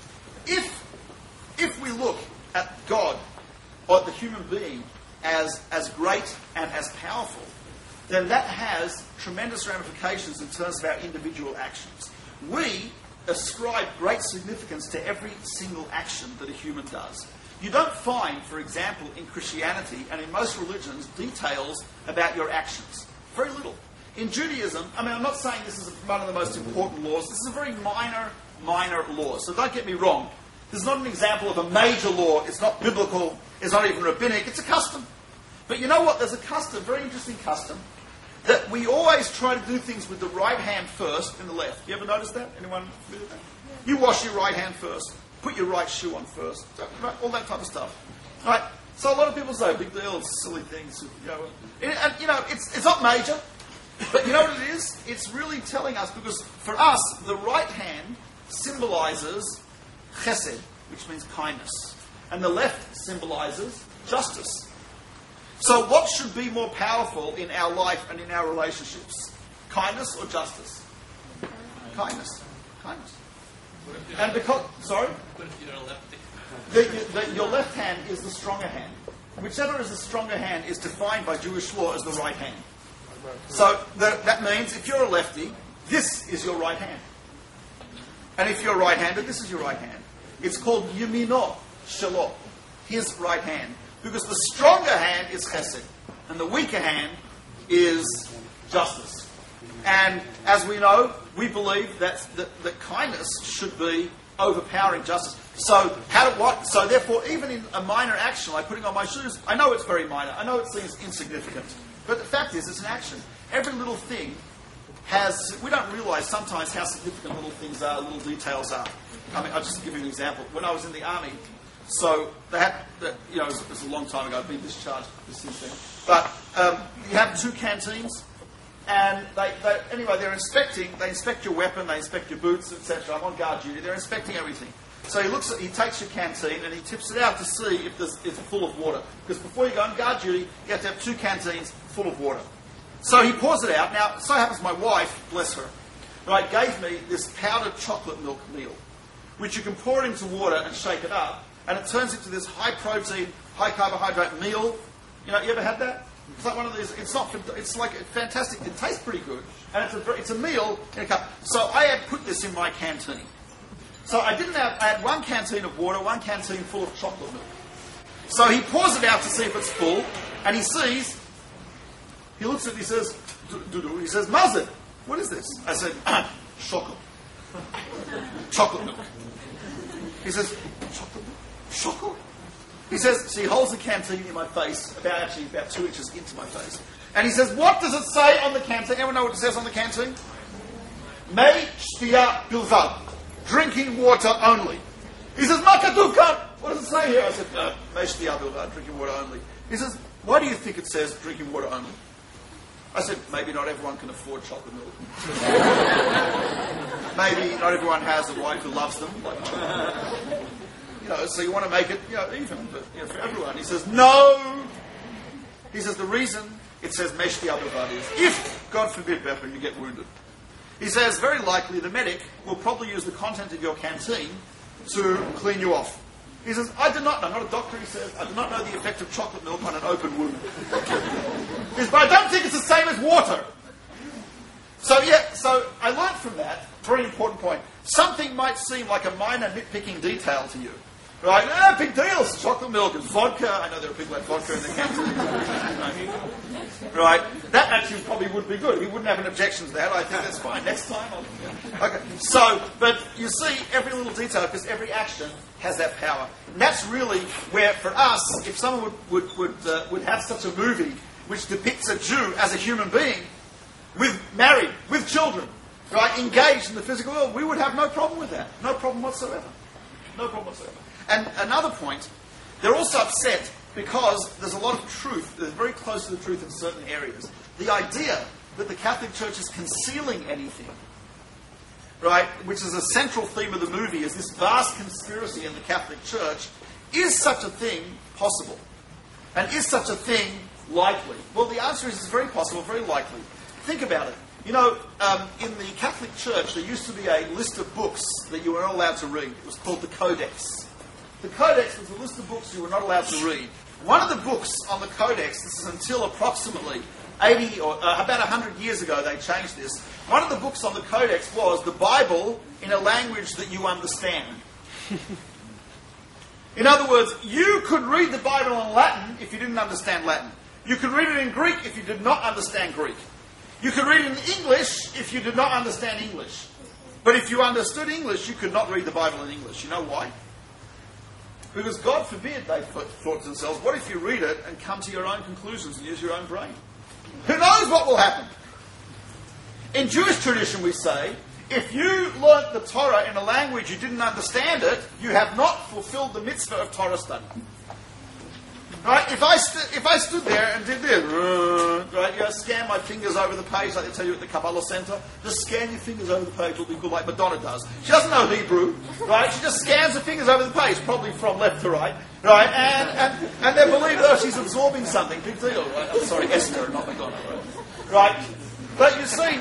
if we look at God or at the human being as great and as powerful, then that has tremendous ramifications in terms of our individual actions. We ascribe great significance to every single action that a human does. You don't find, for example, in Christianity and in most religions, details about your actions. Very little. In Judaism, I mean, I'm not saying this is one of the most important laws. This is a very minor law. So don't get me wrong. This is not an example of a major law. It's not biblical. It's not even rabbinic. It's a custom. But you know what? There's a custom, very interesting custom, that we always try to do things with the right hand first and the left. You ever notice that? Anyone familiar with that? You wash your right hand first. Put your right shoe on first. All that type of stuff. Right? So a lot of people say, big deal, it's silly things. It's not major. But you know what it is? It's really telling us, because for us, the right hand symbolises chesed, which means kindness. And the left symbolises justice. So what should be more powerful in our life and in our relationships? Kindness or justice? Kindness. Kindness. And because... Sorry? What if you're a lefty? Your left hand is the stronger hand. Whichever is the stronger hand is defined by Jewish law as the right hand. So that means if you're a lefty, this is your right hand. And if you're right-handed, this is your right hand. It's called yamino shelo, his right hand. Because the stronger hand is chesed, and the weaker hand is justice. And as we know, we believe that kindness should be overpowering justice. So So therefore, even in a minor action like putting on my shoes, I know it's very minor. I know it seems insignificant. But the fact is, it's an action. Every little thing we don't realise sometimes how significant little things are, little details are. I mean, I'll just give you an example. When I was in the army, so they had, it was a long time ago, I've been discharged since then. But you have 2 canteens, and they inspect your weapon, they inspect your boots, etc. I'm on guard duty, they're inspecting everything. So he takes your canteen and he tips it out to see if it's full of water. Because before you go on guard duty, you have to have 2 canteens full of water. So he pours it out. Now, it so happens my wife, bless her, right, gave me this powdered chocolate milk meal, which you can pour it into water and shake it up, and it turns into this high-protein, high-carbohydrate meal. You ever had that? It's like one of these. It's like fantastic. It tastes pretty good, and it's a meal in a cup. So I had put this in my canteen. So I had 1 canteen of water, 1 canteen full of chocolate milk. So he pours it out to see if it's full, and he sees. He looks at it, he says, he says, Mazen, what is this? I said, chocolate. Chocolate milk. He says, chocolate milk? Chocolate? He says, so he holds the canteen in my face, about 2 inches into my face. And he says, what does it say on the canteen? Anyone know what it says on the canteen? Mei shtia bilvad. Drinking water only. He says, Ma katuv kan. What does it say here? I said, Mei shtia bilvad, drinking water only. He says, why do you think it says drinking water only? I said, maybe not everyone can afford chocolate milk. Maybe not everyone has a wife who loves them. So you want to make it, even, but for everyone. He says, no. He says, the reason it says meshti abavad is if, God forbid, Becher, you get wounded. He says, very likely the medic will probably use the content of your canteen to clean you off. He says, I do not know, I'm not a doctor, he says, I do not know the effect of chocolate milk on an open wound. He says, but I don't think it's the same as water. So I learned from that, very important point. Something might seem like a minor nitpicking detail to you. Right? Big deal, it's chocolate milk, it's vodka. I know there are people like vodka in the canteen. Right? That actually probably would be good. We wouldn't have an objection to that. I think that's fine. Next time Okay. So, but you see every little detail, because every action has that power. And that's really where, for us, if someone would have such a movie which depicts a Jew as a human being, married, with children, right, engaged in the physical world, we would have no problem with that. No problem whatsoever. No problem whatsoever. And another point, they're also upset because there's a lot of truth, they're very close to the truth in certain areas. The idea that the Catholic Church is concealing anything, right, which is a central theme of the movie, is this vast conspiracy in the Catholic Church. Is such a thing possible? And is such a thing likely? Well, the answer is it's very possible, very likely. Think about it. In the Catholic Church, there used to be a list of books that you were not allowed to read. It was called the Codex. The Codex was a list of books you were not allowed to read. One of the books on the Codex, this is until approximately 80 or about 100 years ago they changed this. One of the books on the Codex was the Bible in a language that you understand. In other words, you could read the Bible in Latin if you didn't understand Latin. You could read it in Greek if you did not understand Greek. You could read it in English if you did not understand English. But if you understood English, you could not read the Bible in English. You know why? Because God forbid, they thought to themselves, what if you read it and come to your own conclusions and use your own brain? Who knows what will happen? In Jewish tradition, we say, if you learnt the Torah in a language you didn't understand it, you have not fulfilled the mitzvah of Torah study. Right? If I stood there and did this, right, scan my fingers over the page like they tell you at the Kabbalah Center, just scan your fingers over the page will be good like Madonna does. She doesn't know Hebrew, right? She just scans her fingers over the page, probably from left to right, right? And they believe, oh, she's absorbing something. Big deal, right? I'm sorry, Esther, not Madonna, right? Right? But you see,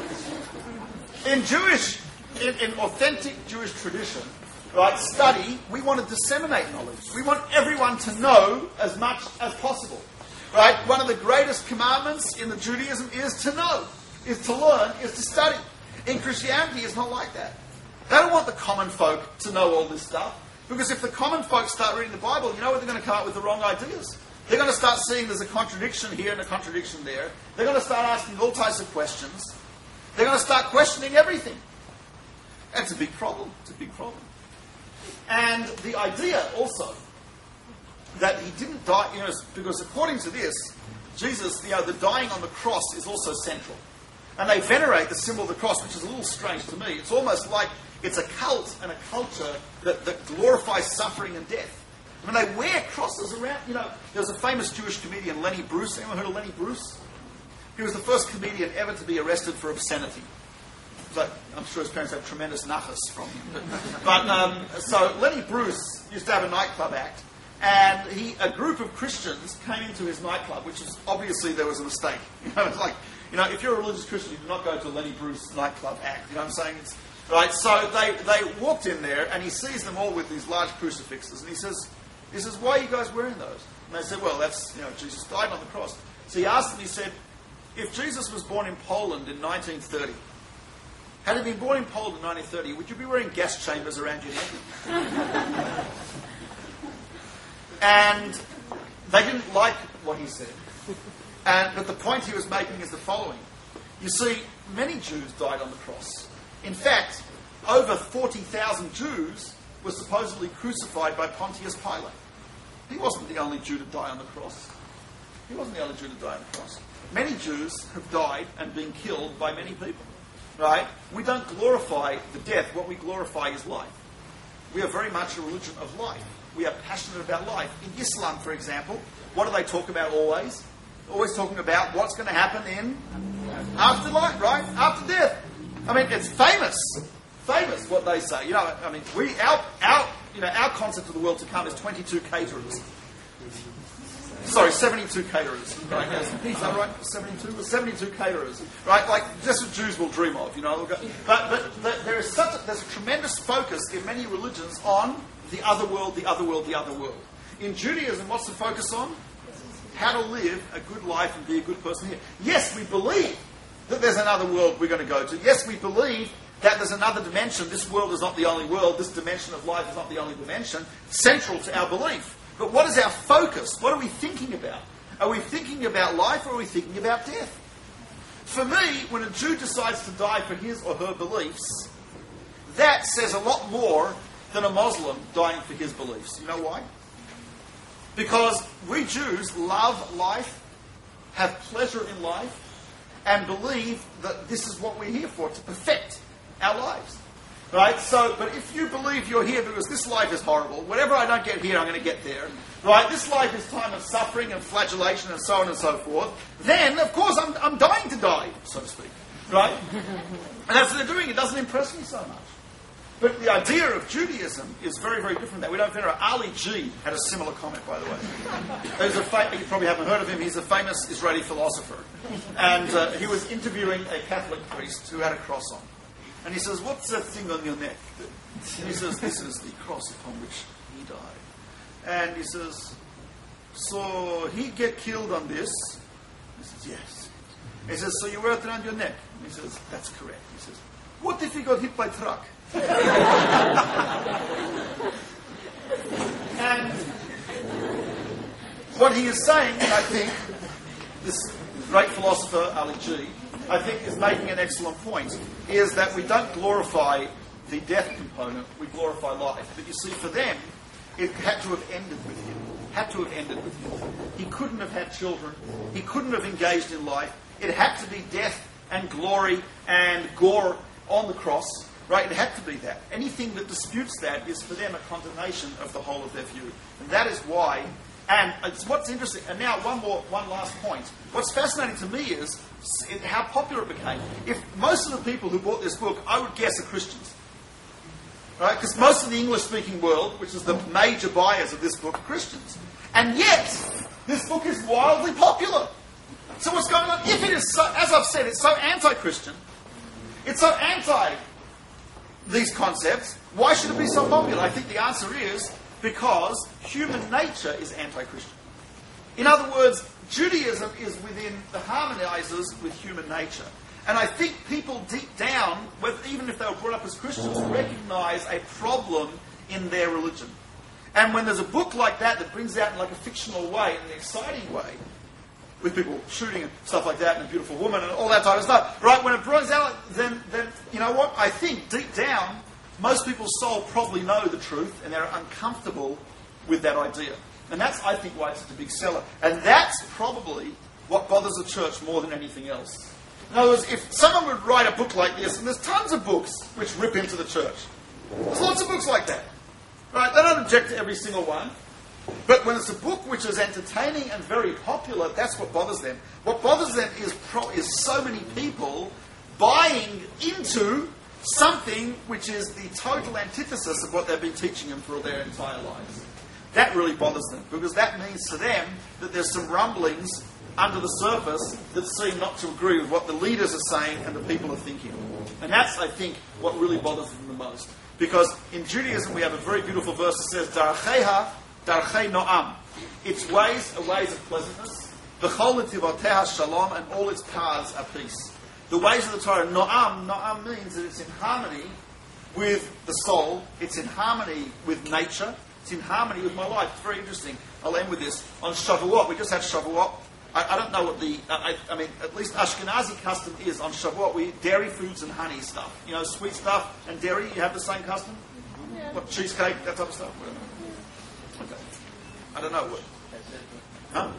in authentic Jewish tradition, right, study, we want to disseminate knowledge. We want everyone to know as much as possible. Right? One of the greatest commandments in the Judaism is to know, is to learn, is to study. In Christianity, it's not like that. They don't want the common folk to know all this stuff. Because if the common folk start reading the Bible, you know what they're going to come up with the wrong ideas. They're going to start seeing there's a contradiction here and a contradiction there. They're going to start asking all types of questions. They're going to start questioning everything. That's a big problem. It's a big problem. And the idea also that he didn't die, because according to this, Jesus, the dying on the cross is also central. And they venerate the symbol of the cross, which is a little strange to me. It's almost like it's a cult and a culture that glorifies suffering and death. I mean, they wear crosses around. There's a famous Jewish comedian, Lenny Bruce. Anyone heard of Lenny Bruce? He was the first comedian ever to be arrested for obscenity. So I'm sure his parents had tremendous nachas from him. But so Lenny Bruce used to have a nightclub act, and a group of Christians came into his nightclub, which is obviously there was a mistake. It's like, if you're a religious Christian, you do not go to a Lenny Bruce nightclub act. You know what I'm saying? Right. So they walked in there, and he sees them all with these large crucifixes, and he says, "Why are you guys wearing those?" And they said, "Well, that's Jesus died on the cross." So he asked them. He said, "If Jesus was born in Poland in 1930." Had he been born in Poland in 1930, would you be wearing gas chambers around your neck? And they didn't like what he said. But the point he was making is the following. You see, many Jews died on the cross. In fact, over 40,000 Jews were supposedly crucified by Pontius Pilate. He wasn't the only Jew to die on the cross. He wasn't the only Jew to die on the cross. Many Jews have died and been killed by many people. Right? We don't glorify the death. What we glorify is life. We are very much a religion of life. We are passionate about life. In Islam, for example, what do they talk about always? Always talking about what's going to happen in afterlife, right? After death. I mean, it's famous what they say. Our concept of the world to come is 22 caterers. Sorry, 72 caterers. Right? Is that right? 72? 72 caterers. Right? Like, that's what Jews will dream of, But there's a tremendous focus in many religions on the other world, the other world, the other world. In Judaism, what's the focus on? How to live a good life and be a good person here. Yes, we believe that there's another world we're going to go to. Yes, we believe that there's another dimension. This world is not the only world. This dimension of life is not the only dimension. Central to our belief. But what is our focus? What are we thinking about? Are we thinking about life or are we thinking about death? For me, when a Jew decides to die for his or her beliefs, that says a lot more than a Muslim dying for his beliefs. You know why? Because we Jews love life, have pleasure in life, and believe that this is what we're here for, to perfect our lives. Right? So, but if you believe you're here because this life is horrible, whatever I don't get here, I'm going to get there. Right? This life is time of suffering and flagellation and so on and so forth. Then, of course, I'm dying to die, so to speak. Right? And that's what they're doing. It doesn't impress me so much. But the idea of Judaism is very, very different than that. We don't venerate. Ali G had a similar comment, by the way. You probably haven't heard of him. He's a famous Israeli philosopher. And he was interviewing a Catholic priest who had a cross on. And he says, "What's that thing on your neck?" And he says, "This is the cross upon which he died." And he says, "So he get killed on this?" He says, "Yes." He says, "So you wear it around your neck?" And he says, "That's correct." He says, "What if he got hit by a truck?" And what he is saying, I think, this great philosopher, Ali G, I think is making an excellent point, is that we don't glorify the death component, we glorify life. But you see, for them, it had to have ended with him. He couldn't have had children. He couldn't have engaged in life. It had to be death and glory and gore on the cross, right? It had to be that. Anything that disputes that is for them a condemnation of the whole of their view. And that is why, and it's what's interesting, and now one last point. What's fascinating to me is how popular it became. If most of the people who bought this book, I would guess, are Christians. Right? Because most of the English-speaking world, which is the major buyers of this book, are Christians. And yet, this book is wildly popular. So what's going on? If it is so, as I've said, it's so anti-Christian, it's so anti these concepts, why should it be so popular? I think the answer is because human nature is anti-Christian. In other words, Judaism is harmonizes with human nature. And I think people deep down, even if they were brought up as Christians, recognize a problem in their religion. And when there's a book like that brings out in like a fictional way, in an exciting way, with people shooting and stuff like that, and a beautiful woman and all that type of stuff, right? When it brings out, then you know what? I think deep down, most people's soul probably know the truth, and they're uncomfortable with that idea. And that's, I think, why it's such a big seller. And that's probably what bothers the church more than anything else. In other words, if someone would write a book like this, and there's tons of books which rip into the church. There's lots of books like that. Right? They don't object to every single one. But when it's a book which is entertaining and very popular, that's what bothers them. What bothers them is so many people buying into something which is the total antithesis of what they've been teaching them for their entire lives. That really bothers them, because that means to them that there's some rumblings under the surface that seem not to agree with what the leaders are saying and the people are thinking. And that's, I think, what really bothers them the most. Because in Judaism we have a very beautiful verse that says, Darcheha, Darchei Noam. Its ways are ways of pleasantness. V'chol netivoteha shalom, and all its paths are peace. The ways of the Torah, Noam means that it's in harmony with the soul, it's in harmony with nature, it's in harmony with my life. It's very interesting. I'll end with this. On Shavuot, we just had Shavuot. I don't know what I mean, at least Ashkenazi custom is on Shavuot. We eat dairy foods and honey stuff. You know, sweet stuff and dairy, you have the same custom? Yeah. What, cheesecake, that type of stuff? Okay. I don't know. What? Huh?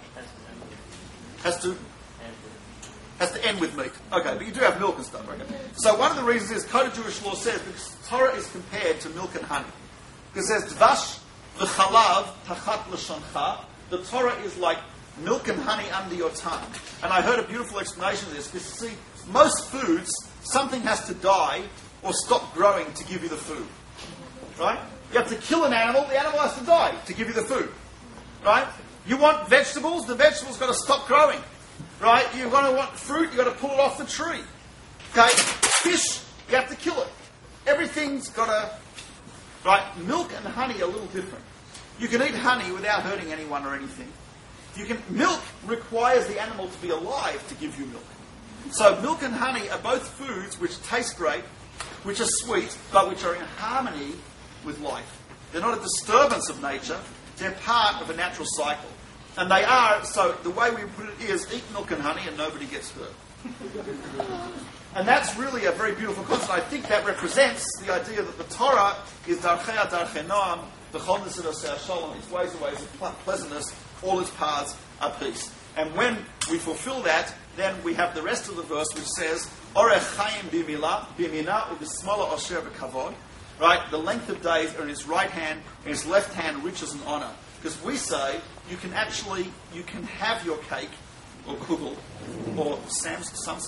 Has to end with meat. Okay, but you do have milk and stuff, right? So one of the reasons is, Code of Jewish Law says, because Torah is compared to milk and honey. Because it says, Dvash v'chalav tachat l'shoncha. The Torah is like milk and honey under your tongue. And I heard a beautiful explanation of this, because see, most foods, something has to die or stop growing to give you the food. Right? You have to kill an animal, the animal has to die to give you the food. Right? You want vegetables, the vegetable's got to stop growing. Right? You're going to want fruit, you've got to pull it off the tree. Okay? Fish, you have to kill it. Everything's got to... Right? Milk and honey are a little different. You can eat honey without hurting anyone or anything. Milk requires the animal to be alive to give you milk. So milk and honey are both foods which taste great, which are sweet, but which are in harmony with life. They're not a disturbance of nature, they're part of a natural cycle. And they are, so the way we put it is, eat milk and honey and nobody gets hurt. And that's really a very beautiful concept. I think that represents the idea that the Torah is Darchei Darchei Noam, V'chol nesinosei shalom, its ways are ways of pleasantness, all its paths are peace. And when we fulfill that, then we have the rest of the verse which says, Orech chayim b'mina u'b'smala osher v'kavod. Right? The length of days are in his right hand, in his left hand riches and honor. Because we say, you can have your cake, or kugel, or Samsung.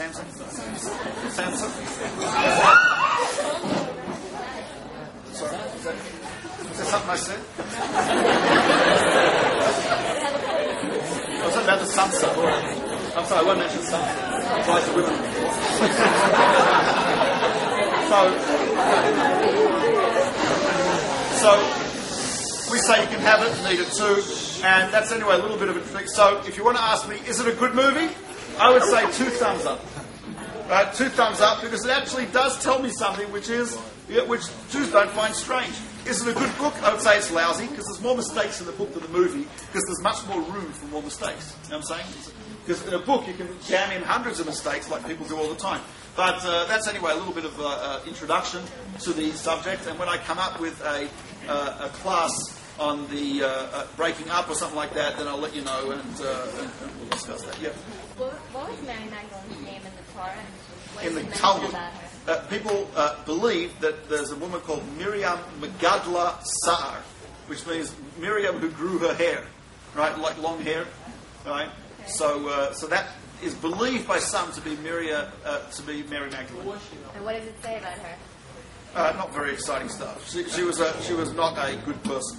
Sorry, is that something I said? I was talking about the sunset. I'm sorry, I won't mention sunset. Rise of women. So we say you can have it, need it too, and that's anyway a little bit of a trick. So if you want to ask me, is it a good movie? I would say 2 thumbs up. Right, 2 thumbs up, because it actually does tell me something which Jews don't find strange. Is it a good book? I would say it's lousy, because there's more mistakes in the book than the movie, because there's much more room for more mistakes. You know what I'm saying? Because in a book you can jam in hundreds of mistakes like people do all the time. But that's anyway a little bit of introduction to the subject, and when I come up with a class on the breaking up or something like that, then I'll let you know and we'll discuss that. Yeah. What was Mary Magdalene's name in the Torah? In the Talmud. people believe that there's a woman called Miriam Megadla Sar, which means Miriam who grew her hair, right, like long hair, right? Okay. So that is believed by some to be Mary Magdalene. And what does it say about her? Not very exciting stuff. She was not a good person.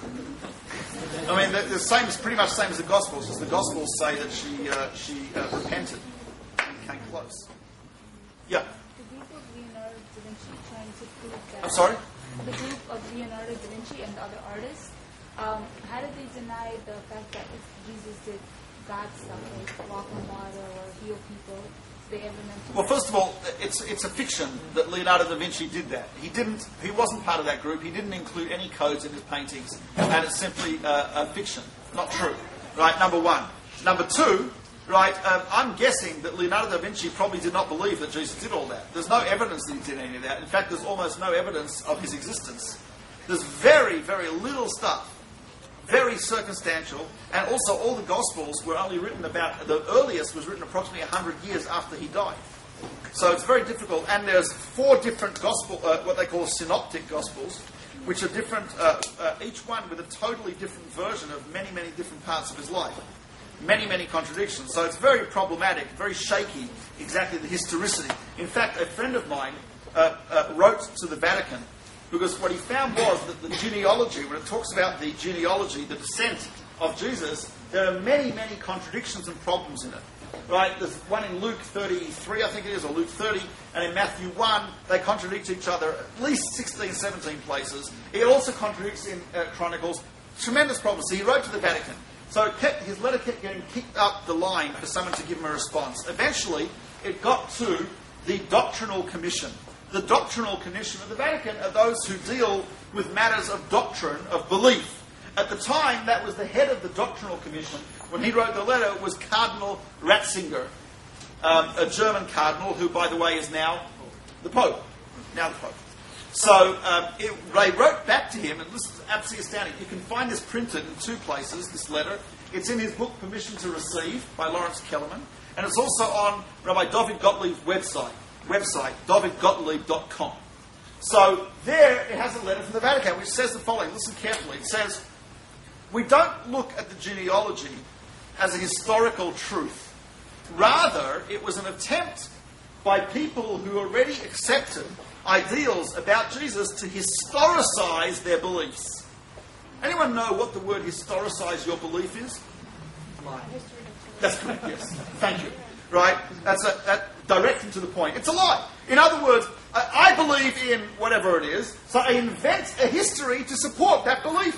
I mean, the same is pretty much the same as the Gospels. As the Gospels say that she repented and came close. Yeah. The group of Leonardo da Vinci trying to prove that. I'm sorry. The group of Leonardo da Vinci and the other artists. How did they deny the fact that if Jesus did God stuff like walk on water or heal people, they ever meant to? Well, first of all, it's a fiction that Leonardo da Vinci did that. He wasn't part of that group. He didn't include any codes in his paintings, and it's simply a fiction, not true. Right, number one. Number two, right, I'm guessing that Leonardo da Vinci probably did not believe that Jesus did all that. There's no evidence that he did any of that. In fact, there's almost no evidence of his existence. There's very, very little stuff. Very circumstantial, and also all the Gospels were only written about, the earliest was written approximately 100 years after he died. So it's very difficult, and there's 4 different Gospel, what they call synoptic Gospels, which are different, each one with a totally different version of many, many different parts of his life. Many, many contradictions. So it's very problematic, very shaky, exactly the historicity. In fact, a friend of mine wrote to the Vatican, because what he found was that the genealogy, when it talks about the genealogy, the descent of Jesus, there are many, many contradictions and problems in it. Right? There's one in Luke 33, I think it is, or Luke 30, and in Matthew 1, they contradict each other at least 16, 17 places. It also contradicts in Chronicles. Tremendous problems. So he wrote to the Vatican. So his letter kept getting kicked up the line for someone to give him a response. Eventually, it got to the Doctrinal Commission. The Doctrinal Commission of the Vatican are those who deal with matters of doctrine, of belief. At the time, that was the head of the Doctrinal Commission. When he wrote the letter, was Cardinal Ratzinger, a German cardinal who, by the way, is now the Pope. Now the Pope. So they wrote back to him, and this is absolutely astounding. You can find this printed in 2 places, this letter. It's in his book, Permission to Receive, by Lawrence Kellerman. And it's also on Rabbi David Gottlieb's website, davidgottlieb.com. So there it has a letter from the Vatican which says the following. Listen carefully. It says, "We don't look at the genealogy as a historical truth. Rather, it was an attempt by people who already accepted ideals about Jesus to historicize their beliefs." Anyone know what the word historicize your belief is? That's correct, yes. Thank you. Right? That's direct to the point. It's a lie. In other words, I believe in whatever it is, so I invent a history to support that belief.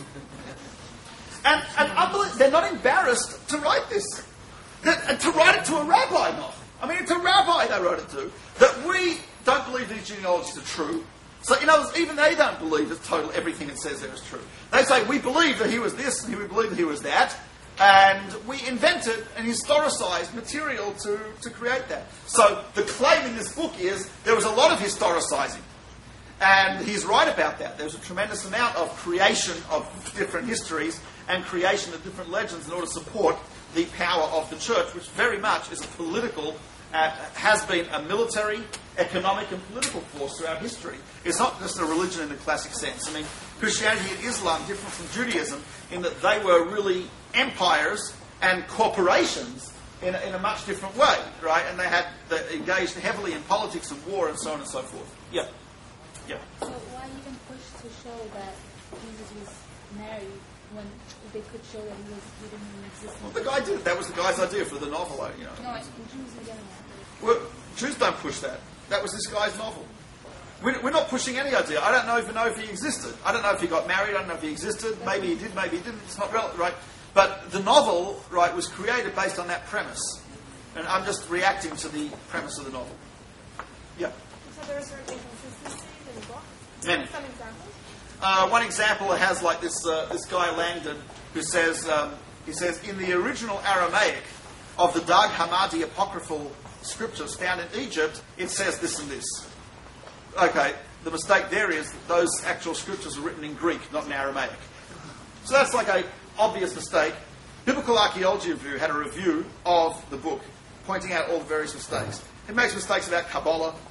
And they're not embarrassed to write this. To write it to a rabbi, not. I mean, it's a rabbi they wrote it to. That we don't believe these genealogies are true. So, in other words, even they don't believe it's total everything it says there is true. They say, we believe that he was this, and we believe that he was that, and we invented and historicised material to create that. So the claim in this book is there was a lot of historicising. And he's right about that. There's a tremendous amount of creation of different histories and creation of different legends in order to support the power of the church, which very much is a political, has been a military, economic and political force throughout history. It's not just a religion in the classic sense. I mean, Christianity and Islam different from Judaism in that they were really empires and corporations in a much different way, right? And they engaged heavily in politics and war and so on and so forth. Yeah. Yeah. So why even push to show that Jesus was married when they could show that he didn't even exist? Well, the guy did. That was the guy's idea for the novel, you know. No, Jews in general. Well, Jews don't push that. That was this guy's novel. We're not pushing any idea. I don't even know if he existed. I don't know if he got married. I don't know if he existed. Maybe he did, maybe he didn't. It's not relevant, right? But the novel, right, was created based on that premise. And I'm just reacting to the premise of the novel. Yeah. So there are certain inconsistencies in the book? Many. Some examples? One example it has like this guy Langdon who says, he says, in the original Aramaic of the Dag Hammadi apocryphal scriptures found in Egypt, it says this and this. Okay, the mistake there is that those actual scriptures are written in Greek, not in Aramaic. So that's like an obvious mistake. Biblical Archaeology Review had a review of the book, pointing out all the various mistakes. It makes mistakes about Kabbalah,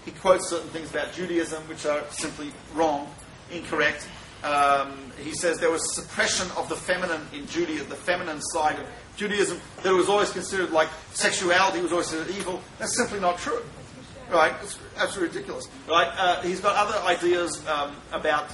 He quotes certain things about Judaism which are simply wrong, incorrect. He says there was suppression of the feminine in Judaism, the feminine side of Judaism, that it was always considered like sexuality was always considered evil. That's simply not true. Right? It's absolutely ridiculous. Right? He's got other ideas about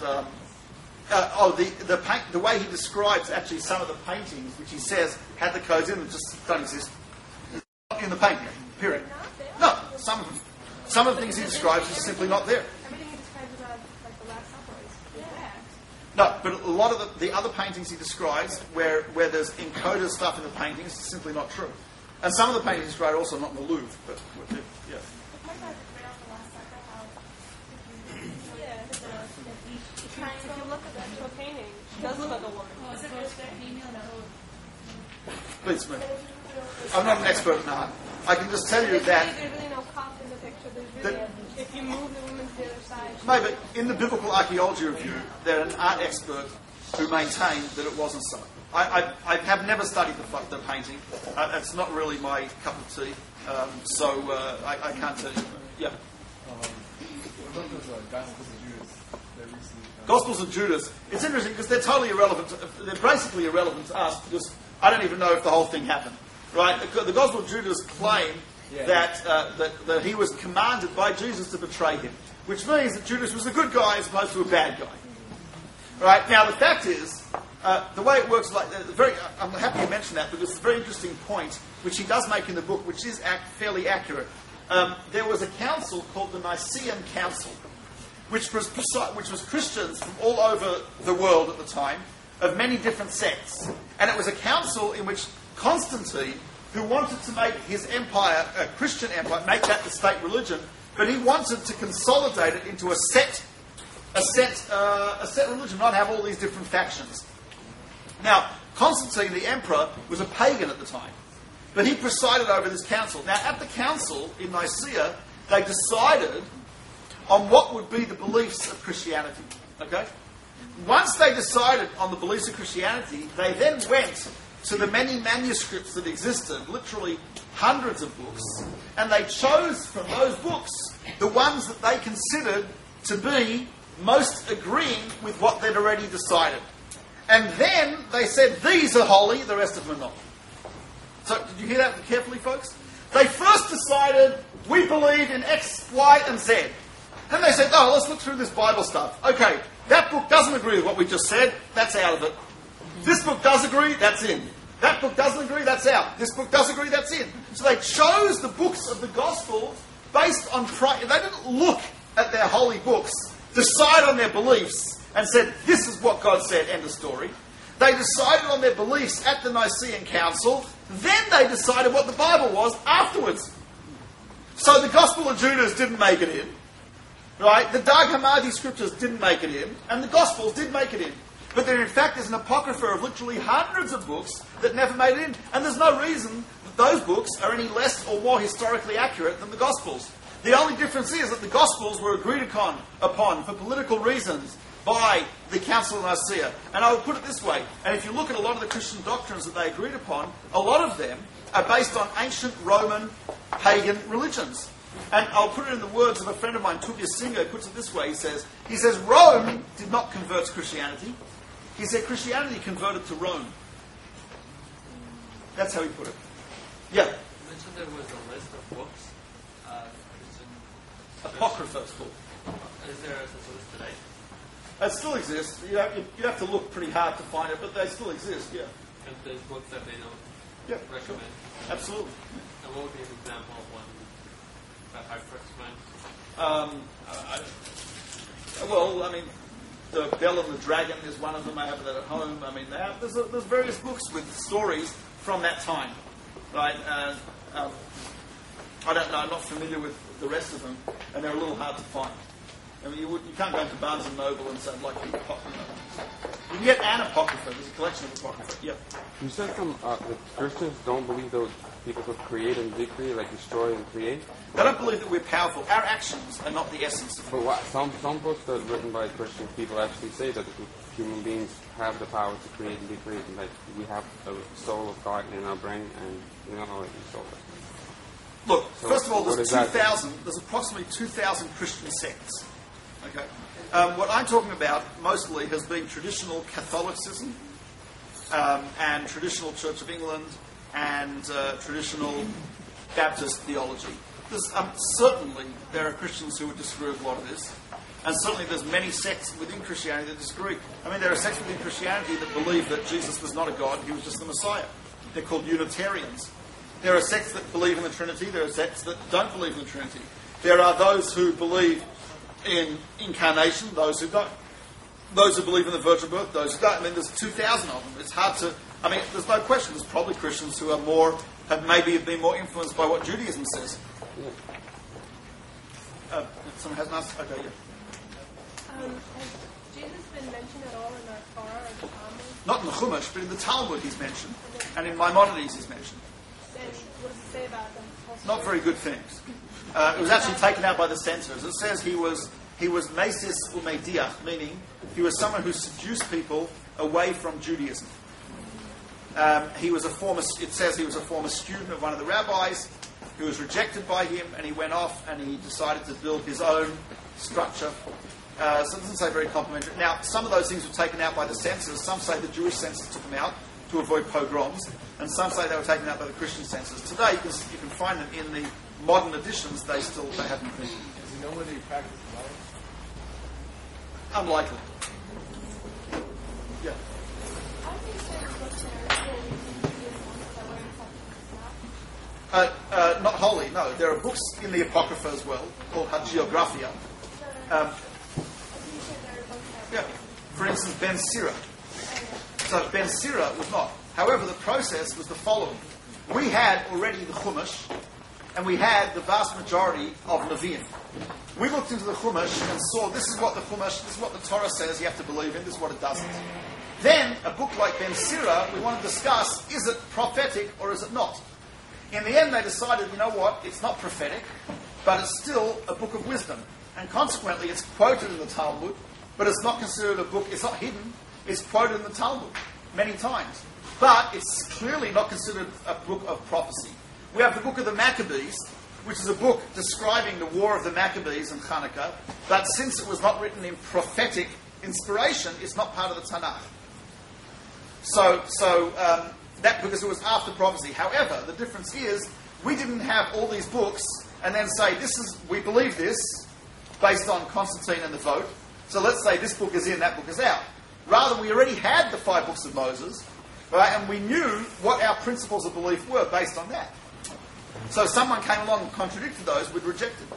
the way he describes actually some of the paintings which he says had the codes in them just don't exist in the painting. Period. No, some of the things he describes are simply not there. Everything he describes about like the Last Supper is there. No, but a lot of the other paintings he describes where there's encoded stuff in the paintings is simply not true. And some of the paintings he described are also not in the Louvre. But yeah. If you look at the actual painting, she does look like a woman. Please, move. I'm not an expert in art. I can just tell you that. There's really no cop in the picture. There's really if you move the woman to the other side. Maybe in the Biblical Archaeology Review, they're an art expert who maintained that it wasn't so. I have never studied the painting. It's not really my cup of tea, so I can't tell you. Yeah. Gospels of Judas. It's interesting because they're totally irrelevant. They're basically irrelevant to us because I don't even know if the whole thing happened. Right? The Gospel of Judas claim that he was commanded by Jesus to betray him, which means that Judas was a good guy as opposed to a bad guy. Right? Now the fact is, the way it works is like I'm happy you mentioned that because it's a very interesting point which he does make in the book, which is fairly accurate. There was a council called the Nicene Council, which was Christians from all over the world at the time, of many different sects. And it was a council in which Constantine, who wanted to make his empire a Christian empire, make that the state religion, but he wanted to consolidate it into a set religion, not have all these different factions. Now, Constantine, the emperor, was a pagan at the time, but he presided over this council. Now, at the council in Nicaea, they decided on what would be the beliefs of Christianity. Okay? Once they decided on the beliefs of Christianity, they then went to the many manuscripts that existed, literally hundreds of books, and they chose from those books the ones that they considered to be most agreeing with what they'd already decided. And then they said, these are holy, the rest of them are not. So, did you hear that carefully, folks? They first decided, we believe in X, Y, and Z. Then they said, let's look through this Bible stuff. Okay, that book doesn't agree with what we just said, that's out of it. This book does agree, that's in. That book doesn't agree, that's out. This book does agree, that's in. So they chose the books of the Gospel based on... They didn't look at their holy books, decide on their beliefs, and said, this is what God said, end of story. They decided on their beliefs at the Nicene Council, then they decided what the Bible was afterwards. So the Gospel of Judas didn't make it in. Right? The Nag Hammadi scriptures didn't make it in, and the Gospels did make it in. But there, in fact, is an apocrypha of literally hundreds of books that never made it in. And there's no reason that those books are any less or more historically accurate than the Gospels. The only difference is that the Gospels were agreed upon for political reasons by the Council of Nicaea. And I would put it this way, and if you look at a lot of the Christian doctrines that they agreed upon, a lot of them are based on ancient Roman pagan religions. And I'll put it in the words of a friend of mine, Tubia Singer, puts it this way. He says, Rome did not convert to Christianity. He said Christianity converted to Rome. That's how he put it. Yeah? You mentioned there was a list of books. Apocrypha, it's called. Is there such a list today? It still exists. You have to look pretty hard to find it, but they still exist, yeah. And there's books that they don't recommend? Sure. Absolutely. And what would be an example of one that I first went? The Bell and the Dragon is one of them. I have that at home. There's various books with stories from that time, right? I don't know. I'm not familiar with the rest of them, and they're a little hard to find. You can't go into Barnes and Noble and say, like, the Apocrypha. You can get an Apocrypha. There's a collection of Apocrypha. Yep. You said that Christians don't believe those people could create and decrease, like destroy and create. They don't believe that we're powerful. Our actions are not the essence of it. But some books that are written by Christian people actually say that human beings have the power to create and decrease, and like we have a soul of God in our brain, and we don't know what we soul is. Look, So first of all, what there's is that? 2,000. There's approximately 2,000 Christian sects. Okay. What I'm talking about mostly has been traditional Catholicism and traditional Church of England and traditional Baptist theology. Certainly, there are Christians who would disagree with a lot of this. And certainly there's many sects within Christianity that disagree. I mean, there are sects within Christianity that believe that Jesus was not a God, he was just the Messiah. They're called Unitarians. There are sects that believe in the Trinity, there are sects that don't believe in the Trinity. There are those who believe in incarnation, those who don't. Those who believe in the virgin birth, those who don't. I mean, there's 2,000 of them. It's hard to... I mean, there's no question. There's probably Christians who are have maybe been more influenced by what Judaism says. Someone hasn't asked? Okay, yeah. Has Jesus been mentioned at all in our Torah or the Talmud? Not in the Chumash, but in the Talmud he's mentioned. And in Maimonides he's mentioned. And what does it say about them? Not very good things. It was actually taken out by the censors. It says he was Mesis Umediach, meaning he was someone who seduced people away from Judaism. It says he was a former student of one of the rabbis who was rejected by him, and he went off and he decided to build his own structure. So it doesn't say very complimentary. Now, some of those things were taken out by the censors. Some say the Jewish censors took them out to avoid pogroms, and some say they were taken out by the Christian censors. Today, you can find them in the modern editions. They haven't been. Does he know whether he practiced law? Unlikely. Yeah. Not wholly, no. There are books in the Apocrypha as well, called Hagiographia. Yeah. For instance, Ben Sira. So Ben Sira was not. However, the process was the following. We had already the Chumash, and we had the vast majority of Nevi'im. We looked into the Chumash and saw this is what the Chumash, this is what the Torah says you have to believe in, this is what it doesn't. Then, a book like Ben Sira, we want to discuss, is it prophetic or is it not? In the end, they decided, you know what, it's not prophetic, but it's still a book of wisdom. And consequently, it's quoted in the Talmud, but it's not considered a book, it's not hidden, it's quoted in the Talmud many times. But it's clearly not considered a book of prophecy. We have the book of the Maccabees, which is a book describing the war of the Maccabees and Hanukkah, but since it was not written in prophetic inspiration, it's not part of the Tanakh. So that because it was after prophecy. However, the difference is we didn't have all these books and then say we believe this based on Constantine and the vote. So let's say this book is in, that book is out. Rather, we already had the 5 books of Moses, right? And we knew what our principles of belief were based on that. So if someone came along and contradicted those, we'd reject it.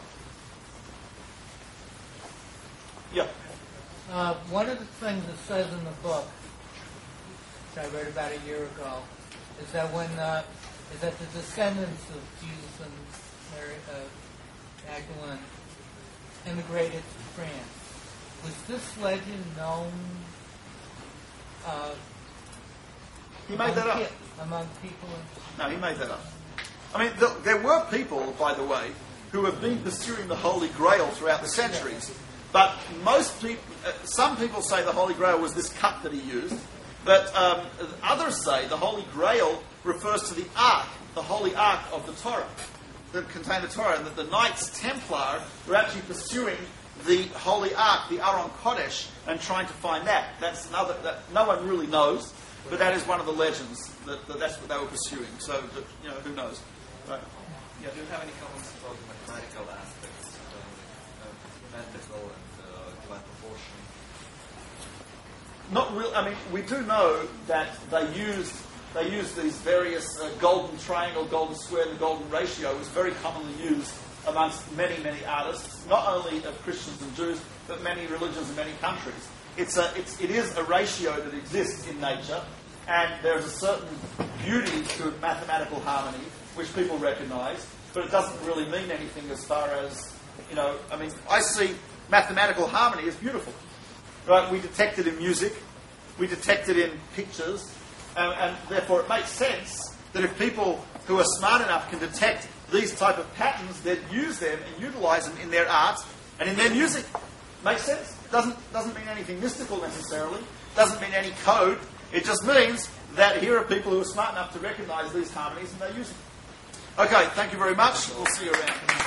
Yeah. One of the things it says in the book, which I read about a year ago, is that the descendants of Jesus and Mary Magdalene immigrated to France. Was this legend known? He made that up. Among people? No, he made that up. I mean, there were people, by the way, who have been pursuing the Holy Grail throughout the centuries. But most people, some people say the Holy Grail was this cup that he used. But others say the Holy Grail refers to the Ark, the Holy Ark of the Torah, that contained the Torah, and that the Knights Templar were actually pursuing the Holy Ark, the Aron Kodesh, and trying to find that. That's another that no one really knows, but that is one of the legends that's what they were pursuing. So, who knows? Right. Yeah, do you have any comments about the mathematical aspects, mathematical and divine proportion? Not real. I mean, we do know that they used these various golden triangle, golden square, and the golden ratio was very commonly used amongst many, many artists, not only of Christians and Jews, but many religions in many countries. It is a ratio that exists in nature, and there is a certain beauty to mathematical harmony, which people recognise, but it doesn't really mean anything as far as, I see mathematical harmony as beautiful. Right? We detect it in music, we detect it in pictures, and therefore it makes sense that if people who are smart enough can detect these type of patterns, they'd use them and utilise them in their art and in their music. Makes sense? Doesn't mean anything mystical necessarily. Doesn't mean any code. It just means that here are people who are smart enough to recognise these harmonies and they use them. Okay, thank you very much. We'll see you around.